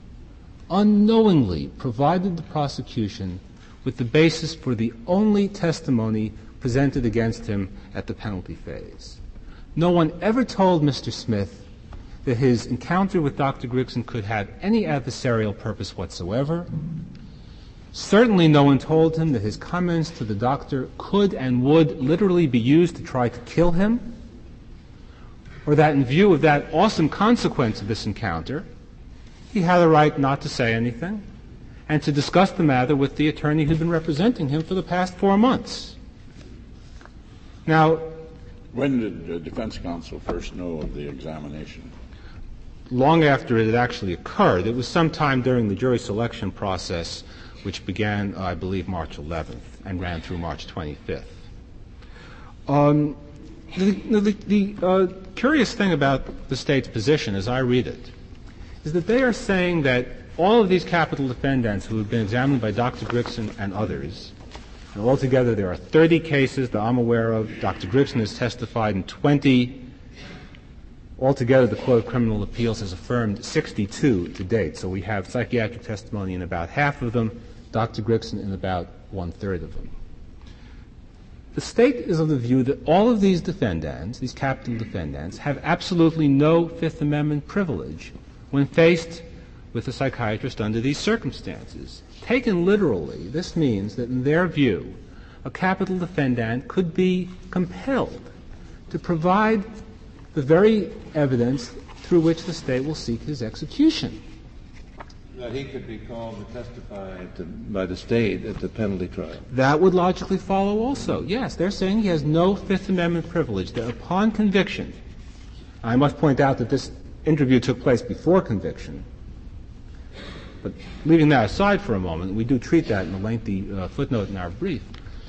unknowingly provided the prosecution with the basis for the only testimony presented against him at the penalty phase. No one ever told Mister Smith that his encounter with Doctor Grigson could have any adversarial purpose whatsoever. Certainly no one told him that his comments to the doctor could and would literally be used to try to kill him, or that in view of that awesome consequence of this encounter, he had a right not to say anything and to discuss the matter with the attorney who'd been representing him for the past four months. Now, when did the defense counsel first know of the examination? Long after it had actually occurred. It was sometime during the jury selection process, which began, uh, I believe, March eleventh and ran through March twenty-fifth. Um, the the, the uh, curious thing about the State's position, as I read it, is that they are saying that all of these capital defendants who have been examined by Doctor Grigson and others, and altogether there are thirty cases that I'm aware of. Doctor Grigson has testified in twenty. Altogether, the Court of Criminal Appeals has affirmed sixty-two to date. So we have psychiatric testimony in about half of them, Doctor Grigson in about one-third of them. The State is of the view that all of these defendants, these capital defendants, have absolutely no Fifth Amendment privilege when faced with a psychiatrist under these circumstances. Taken literally, this means that in their view, a capital defendant could be compelled to provide the very evidence through which the State will seek his execution. That he could be called to testify at the, by the State at the penalty trial. That would logically follow also. Yes, they're saying he has no Fifth Amendment privilege, that upon conviction, I must point out that this interview took place before conviction, but leaving that aside for a moment, we do treat that in a lengthy uh, footnote in our brief.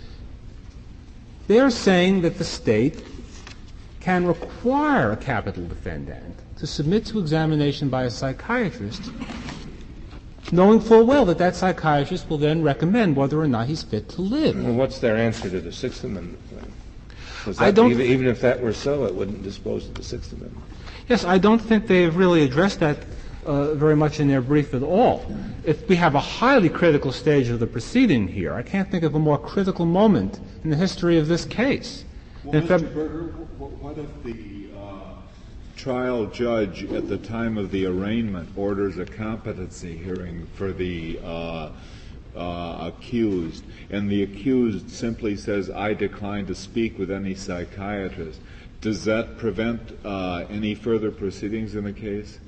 They're saying that the State can require a capital defendant to submit to examination by a psychiatrist, knowing full well that that psychiatrist will then recommend whether or not he's fit to live. Well, what's their answer to the Sixth Amendment claim? That, I don't even, even if that were so, it wouldn't dispose of the Sixth Amendment. Yes, I don't think they've really addressed that uh, very much in their brief at all. If we have a highly critical stage of the proceeding here, I can't think of a more critical moment in the history of this case. Well, Mister Berger, what if the uh, trial judge at the time of the arraignment orders a competency hearing for the uh, uh, accused, and the accused simply says, I decline to speak with any psychiatrist? Does that prevent uh, any further proceedings in the case?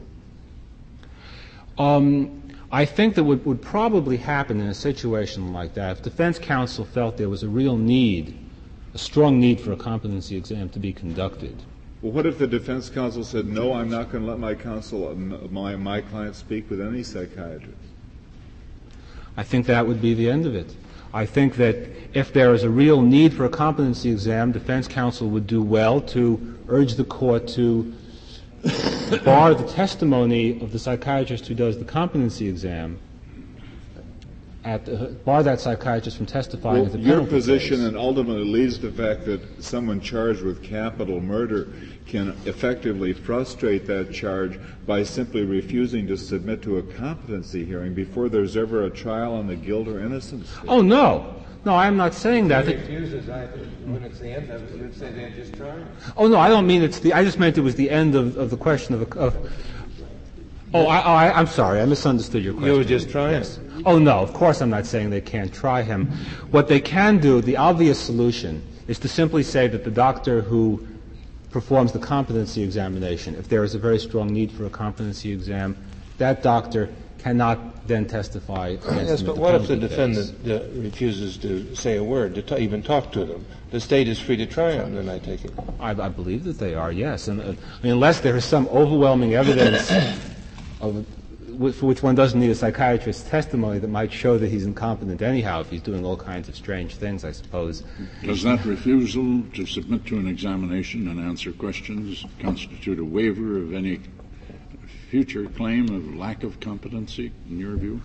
Um, I think that what would probably happen in a situation like that, if defense counsel felt there was a real need, a strong need for a competency exam to be conducted. Well, what if the defense counsel said, no, I'm not going to let my counsel, my, my client speak with any psychiatrist? I think that would be the end of it. I think that if there is a real need for a competency exam, defense counsel would do well to urge the court to bar the testimony of the psychiatrist who does the competency exam, at the, bar that psychiatrist from testifying well, at the your penalty position phase. And ultimately leads to the fact that someone charged with capital murder can effectively frustrate that charge by simply refusing to submit to a competency hearing before there's ever a trial on the guilt or innocence. Oh, no. No, I'm not saying that. He refuses, I, when it's the end of it, you would say they just tried. Oh, no, I don't mean it's the, I just meant it was the end of, of the question of, of oh, I, I, I'm sorry, I misunderstood your question. You were just trying. Yes. Oh, no, of course I'm not saying they can't try him. What they can do, the obvious solution, is to simply say that the doctor who performs the competency examination, if there is a very strong need for a competency exam, that doctor cannot then testify against Yes, him but at the what if the penalty phase. defendant uh, refuses to say a word, to t- even talk to them? The state is free to try him, then I take it. I, I believe that they are, yes. And, uh, I mean, unless there is some overwhelming evidence of, for which one doesn't need a psychiatrist's testimony that might show that he's incompetent anyhow if he's doing all kinds of strange things, I suppose. Does that refusal to submit to an examination and answer questions constitute a waiver of any future claim of lack of competency, in your view?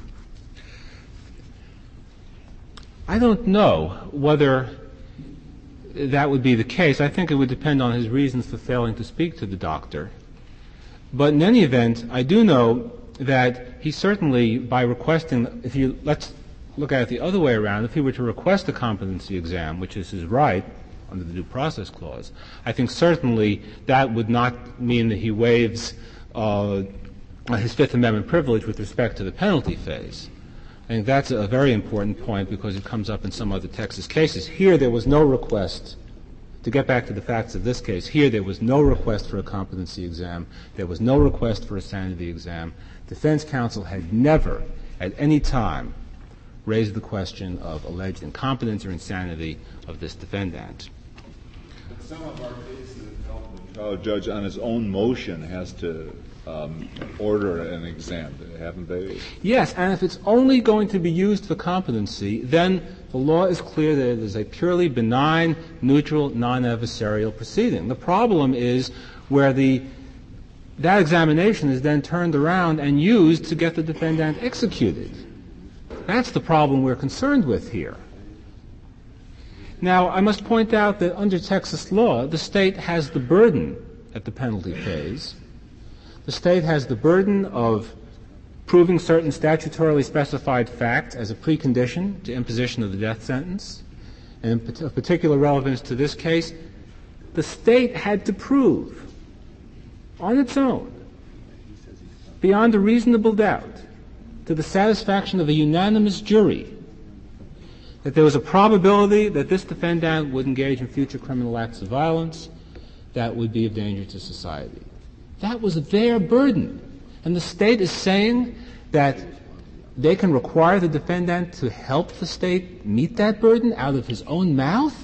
I don't know whether that would be the case. I think it would depend on his reasons for failing to speak to the doctor. But in any event, I do know that he certainly, by requesting, if you, let's look at it the other way around, if he were to request a competency exam, which is his right under the Due Process Clause, I think certainly that would not mean that he waives uh, his Fifth Amendment privilege with respect to the penalty phase. I think that's a very important point because it comes up in some other Texas cases. Here there was no request, to get back to the facts of this case, here there was no request for a competency exam. There was no request for a sanity exam. Defense counsel had never, at any time, raised the question of alleged incompetence or insanity of this defendant. But some of our cases have held the trial judge on his own motion has to um, order an exam, haven't they? Yes, and if it's only going to be used for competency, then the law is clear that it is a purely benign, neutral, non-adversarial proceeding. The problem is where the that examination is then turned around and used to get the defendant executed. That's the problem we're concerned with here. Now, I must point out that under Texas law, the state has the burden at the penalty phase. The state has the burden of proving certain statutorily specified facts as a precondition to imposition of the death sentence. And of particular relevance to this case, the state had to prove on its own, beyond a reasonable doubt, to the satisfaction of a unanimous jury, that there was a probability that this defendant would engage in future criminal acts of violence that would be of danger to society. That was their burden. And the state is saying that they can require the defendant to help the state meet that burden out of his own mouth?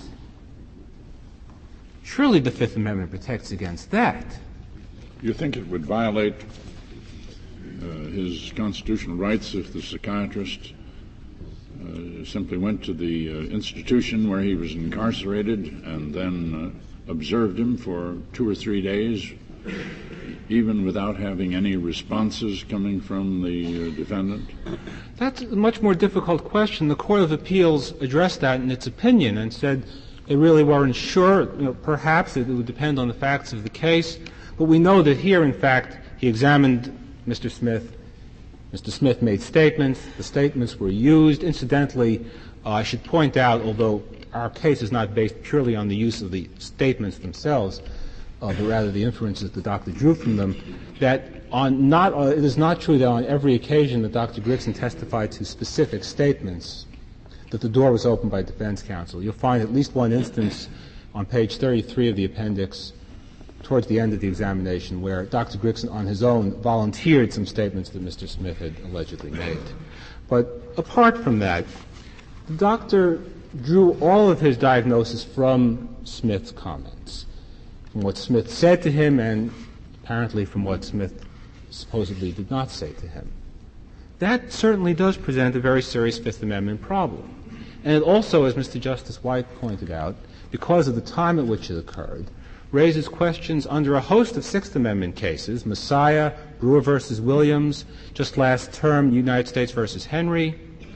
Surely the Fifth Amendment protects against that. You think it would violate uh, his constitutional rights if the psychiatrist uh, simply went to the uh, institution where he was incarcerated and then uh, observed him for two or three days, even without having any responses coming from the uh, defendant? That's a much more difficult question. The Court of Appeals addressed that in its opinion and said they really weren't sure. You know, perhaps it would depend on the facts of the case. But we know that here, in fact, he examined Mister Smith. Mister Smith made statements. The statements were used. Incidentally, uh, I should point out, although our case is not based purely on the use of the statements themselves, uh, but rather the inferences the doctor drew from them, that on not, uh, it is not true that on every occasion that Doctor Grigson testified to specific statements that the door was opened by defense counsel. You'll find at least one instance on page thirty-three of the appendix towards the end of the examination where Doctor Grigson on his own volunteered some statements that Mister Smith had allegedly made. But apart from that, the doctor drew all of his diagnosis from Smith's comments, from what Smith said to him and apparently from what Smith supposedly did not say to him. That certainly does present a very serious Fifth Amendment problem. And it also, as Mister Justice White pointed out, because of the time at which it occurred, raises questions under a host of Sixth Amendment cases, Messiah, Brewer versus Williams, just last term, United States versus Henry,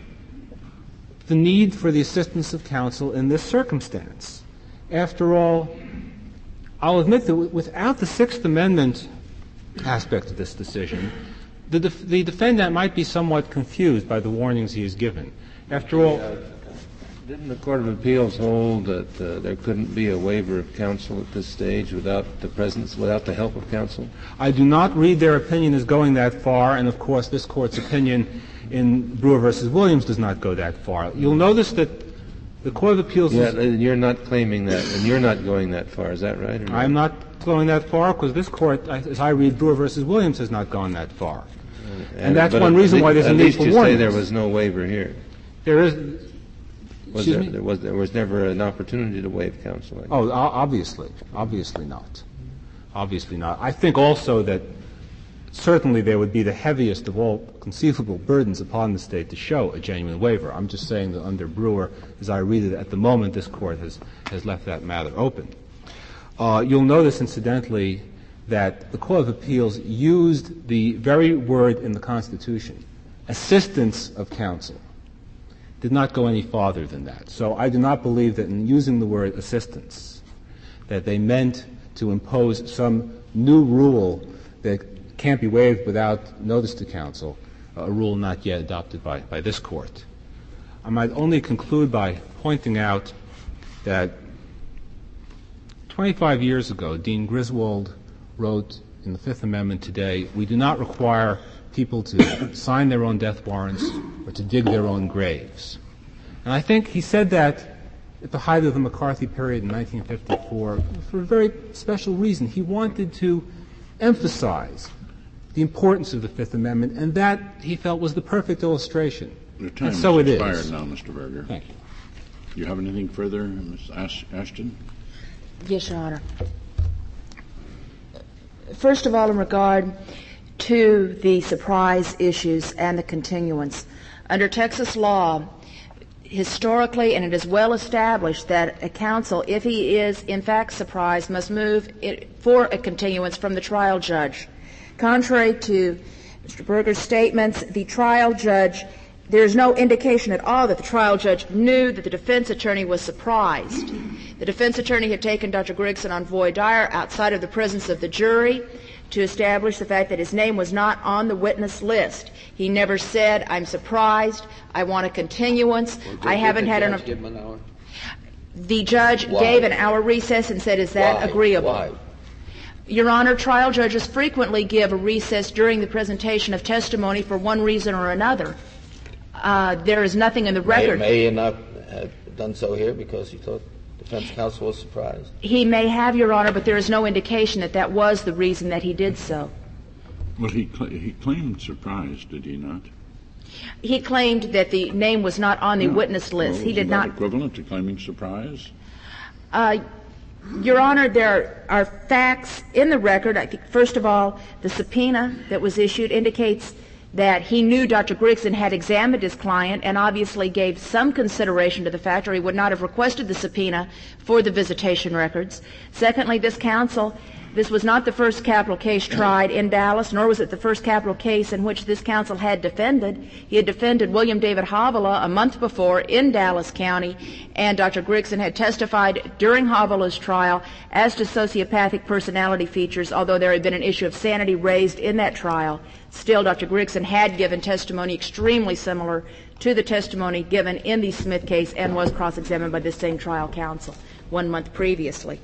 the need for the assistance of counsel in this circumstance. After all, I'll admit that w- without the Sixth Amendment aspect of this decision, the, def- the defendant might be somewhat confused by the warnings he is given. After all, uh, didn't the Court of Appeals hold that uh, there couldn't be a waiver of counsel at this stage without the presence, without the help of counsel? I do not read their opinion as going that far, and of course this Court's opinion in Brewer versus Williams does not go that far. You'll notice that the Court of Appeals yeah, is... and you're not claiming that, and you're not going that far. Is that right? Or not? I'm not going that far because this Court, as I read Brewer versus Williams, has not gone that far. And, and that's one reason why there's a need for warnings. At least you say there was no waiver here. There is... Was there, there, was, there was never an opportunity to waive counsel. Oh, obviously. Obviously not. Obviously not. I think also that certainly there would be the heaviest of all conceivable burdens upon the State to show a genuine waiver. I'm just saying that under Brewer, as I read it at the moment, this Court has, has left that matter open. Uh, you'll notice, incidentally, that the Court of Appeals used the very word in the Constitution, assistance of counsel, did not go any farther than that. So I do not believe that in using the word assistance, that they meant to impose some new rule that can't be waived without notice to counsel, a rule not yet adopted by, by this Court. I might only conclude by pointing out that twenty-five years ago, Dean Griswold wrote in the Fifth Amendment today, we do not require people to sign their own death warrants or to dig their own graves. And I think he said that at the height of the McCarthy period in nineteen fifty-four for a very special reason. He wanted to emphasize the importance of the Fifth Amendment, and that, he felt, was the perfect illustration. Your time and so is it expired is. now, Mister Berger. Thank you. Do you have anything further, Miz Ash- Ashton? Yes, Your Honor. First of all, in regard to the surprise issues and the continuance, under Texas law, historically, and it is well established that a counsel, if he is in fact surprised, must move it for a continuance from the trial judge. Contrary to Mister Berger's statements, the trial judge, there is no indication at all that the trial judge knew that the defense attorney was surprised. The defense attorney had taken Doctor Grigson on voir dire outside of the presence of the jury to establish the fact that his name was not on the witness list. He never said, I'm surprised, I want a continuance, Well, I haven't had enough. enough. An hour? The judge Why? gave an hour recess and said, is that Why? agreeable? Why? Your Honor, trial judges frequently give a recess during the presentation of testimony for one reason or another. Uh, there is nothing in the record. May, may he not have done so here because he thought defense counsel was surprised? He may have, Your Honor, but there is no indication that that was the reason that he did so. Well, he, cl- he claimed surprise, did he not? He claimed that the name was not on the Yeah. witness list. Well, he did isn't that not. equivalent to claiming surprise? Uh, Your Honor, there are facts in the record. I think, first of all, the subpoena that was issued indicates that he knew Doctor Grigson had examined his client and obviously gave some consideration to the fact, or he would not have requested the subpoena for the visitation records. Secondly, this counsel, this was not the first capital case tried in Dallas, nor was it the first capital case in which this counsel had defended. He had defended William David Havilah a month before in Dallas County, and Doctor Grigson had testified during Havilah's trial as to sociopathic personality features, although there had been an issue of sanity raised in that trial. Still, Doctor Grigson had given testimony extremely similar to the testimony given in the Smith case and was cross-examined by this same trial counsel one month previously.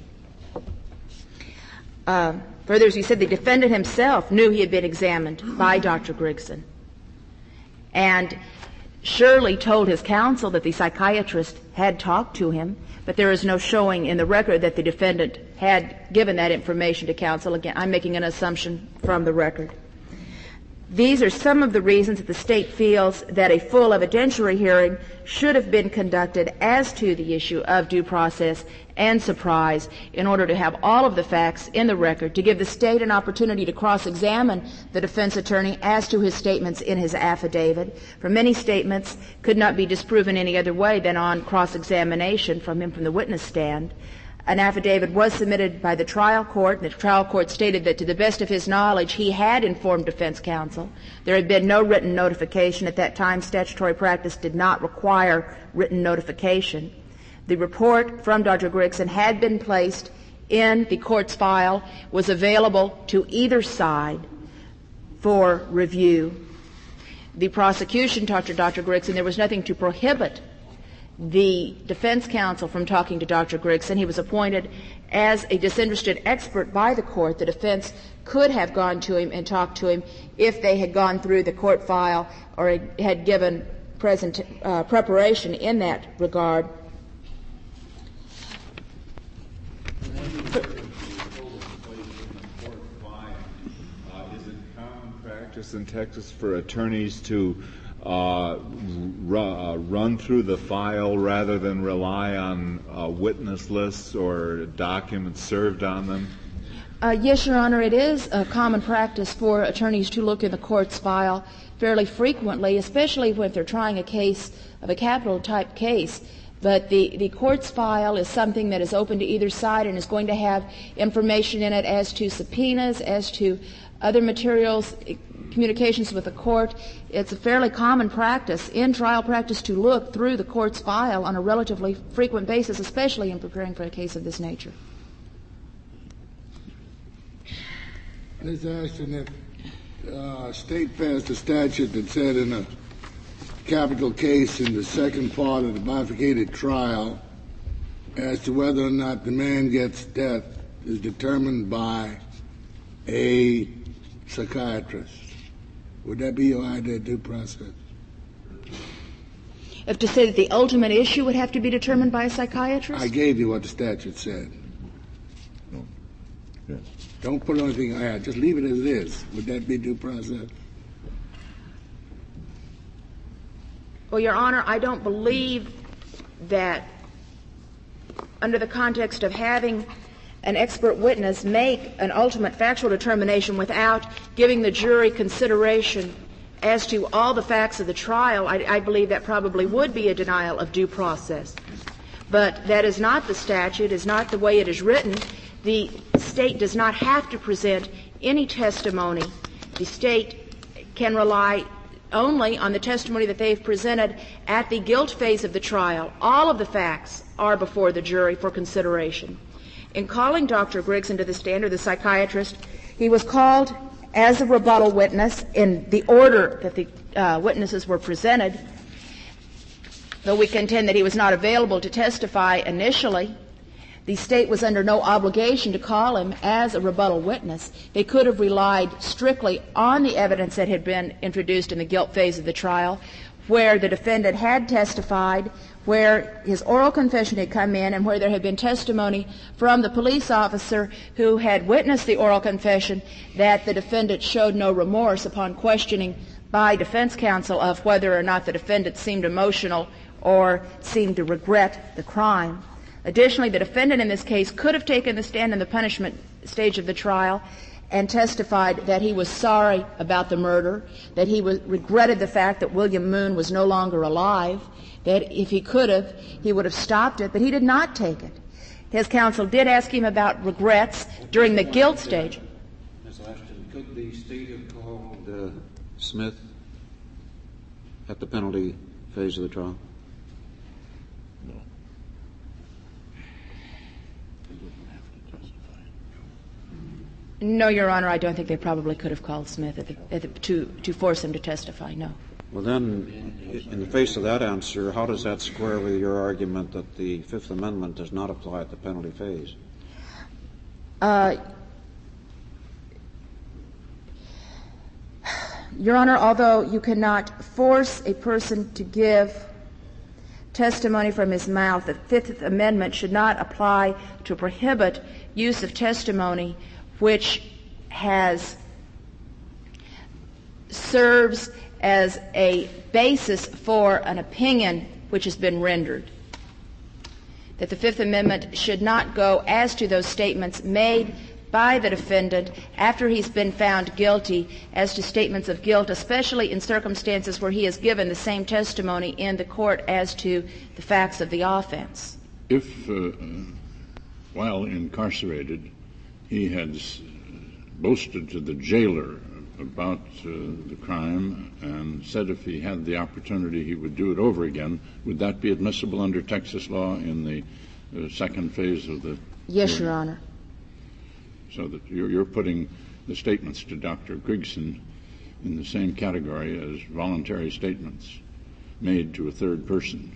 Uh, further, as you said, the defendant himself knew he had been examined by Doctor Grigson and surely told his counsel that the psychiatrist had talked to him, but there is no showing in the record that the defendant had given that information to counsel. Again, I'm making an assumption from the record. These are some of the reasons that the State feels that a full evidentiary hearing should have been conducted as to the issue of due process and surprise in order to have all of the facts in the record, to give the State an opportunity to cross-examine the defense attorney as to his statements in his affidavit. For many statements could not be disproven any other way than on cross-examination from him from the witness stand. An affidavit was submitted by the trial court, and the trial court stated that to the best of his knowledge he had informed defense counsel. There had been no written notification. At that time, statutory practice did not require written notification. The report from Doctor Grigson had been placed in the court's file, was available to either side for review. The prosecution talked to Doctor Grigson. There was nothing to prohibit the defense counsel from talking to Doctor Grigson. He was appointed as a disinterested expert by the court. The defense could have gone to him and talked to him if they had gone through the court file or had given present, uh, preparation in that regard. Is it common practice in Texas for attorneys to Uh, run, uh, run through the file rather than rely on uh, witness lists or documents served on them? Uh, yes, Your Honor, it is a common practice for attorneys to look in the court's file fairly frequently, especially when they're trying a case of a capital-type case. But the, the court's file is something that is open to either side and is going to have information in it as to subpoenas, as to other materials, communications with the court. It's a fairly common practice in trial practice to look through the court's file on a relatively frequent basis, especially in preparing for a case of this nature. Miz Ashton, if uh, state passed a statute that said in a capital case in the second part of the bifurcated trial as to whether or not the man gets death is determined by a psychiatrist, would that be your idea of due process? If to say that the ultimate issue would have to be determined by a psychiatrist? I gave you what the statute said. No. Yes. Don't put anything on it. Just leave it as it is. Would that be due process? Well, Your Honor, I don't believe that under the context of having an expert witness make an ultimate factual determination without giving the jury consideration as to all the facts of the trial, I, I believe that probably would be a denial of due process. But that is not the statute, is not the way it is written. The state does not have to present any testimony. The state can rely only on the testimony that they've presented at the guilt phase of the trial. All of the facts are before the jury for consideration. In calling Doctor Grigson to the stand, or the psychiatrist, he was called as a rebuttal witness in the order that the uh, witnesses were presented. Though we contend that he was not available to testify initially, the state was under no obligation to call him as a rebuttal witness. They could have relied strictly on the evidence that had been introduced in the guilt phase of the trial, where the defendant had testified, where his oral confession had come in, and where there had been testimony from the police officer who had witnessed the oral confession that the defendant showed no remorse upon questioning by defense counsel of whether or not the defendant seemed emotional or seemed to regret the crime. Additionally, the defendant in this case could have taken the stand in the punishment stage of the trial and testified that he was sorry about the murder, that he was, regretted the fact that William Moon was no longer alive, that if he could have, he would have stopped it, but he did not take it. His counsel did ask him about regrets during the guilt stage. Miz Ashton, could the state have called uh, Smith at the penalty phase of the trial? No. He wouldn't have to testify. No, Your Honor, I don't think they probably could have called Smith at the, at the, to, to force him to testify, no. Well, then, in the face of that answer, how does that square with your argument that the Fifth Amendment does not apply at the penalty phase? Uh, Your Honor, although you cannot force a person to give testimony from his mouth, the Fifth Amendment should not apply to prohibit use of testimony which has serves as a basis for an opinion which has been rendered. That the Fifth Amendment should not go as to those statements made by the defendant after he's been found guilty as to statements of guilt, especially in circumstances where he has given the same testimony in the court as to the facts of the offense. If, uh, while incarcerated, he had boasted to the jailer about uh, the crime and said if he had the opportunity he would do it over again, would that be admissible under Texas law in the uh, second phase of the Yes, hearing? Your Honor. So that you're, you're putting the statements to Doctor Grigson in the same category as voluntary statements made to a third person.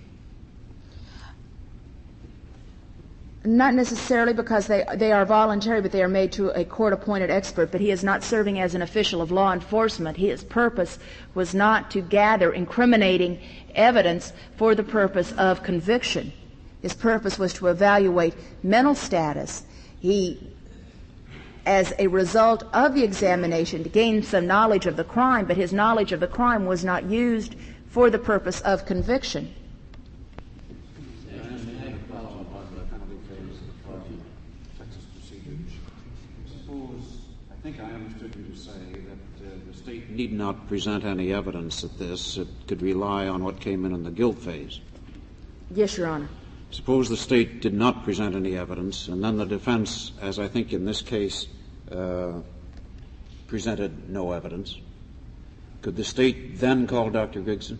Not necessarily, because they they are voluntary, but they are made to a court-appointed expert. But he is not serving as an official of law enforcement. His purpose was not to gather incriminating evidence for the purpose of conviction. His purpose was to evaluate mental status. He, as a result of the examination, to gain some knowledge of the crime, but his knowledge of the crime was not used for the purpose of conviction. I think I understood you to say that uh, the state need not present any evidence at this. It could rely on what came in in the guilt phase. Yes, Your Honor. Suppose the state did not present any evidence, and then the defense, as I think in this case, uh, presented no evidence. Could the state then call Doctor Grigson?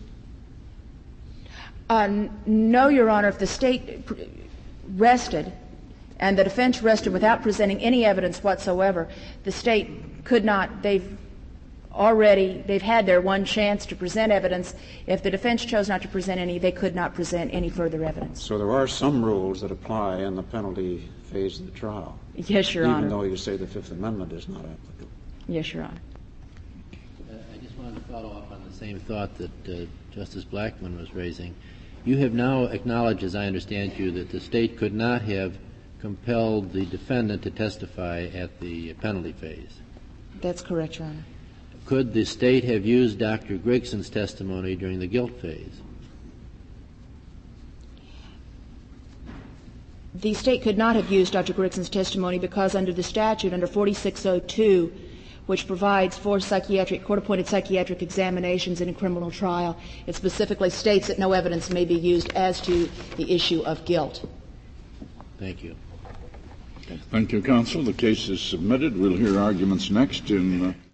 Uh, no, Your Honor. If the state pr- rested and the defense rested without presenting any evidence whatsoever, the state could not, they've already, they've had their one chance to present evidence. If the defense chose not to present any, they could not present any further evidence. So there are some rules that apply in the penalty phase of the trial. Yes, Your even Honor. Even though you say the Fifth Amendment is not applicable. Yes, Your Honor. Uh, I just wanted to follow up on the same thought that uh, Justice Blackmun was raising. You have now acknowledged, as I understand you, that the state could not have compelled the defendant to testify at the penalty phase. That's correct, Your Honor. Could the state have used Doctor Grigson's testimony during the guilt phase? The state could not have used Doctor Grigson's testimony because under the statute, under forty-six oh two, which provides for psychiatric, court-appointed psychiatric examinations in a criminal trial, it specifically states that no evidence may be used as to the issue of guilt. Thank you. Thank you, counsel. The case is submitted. We'll hear arguments next in uh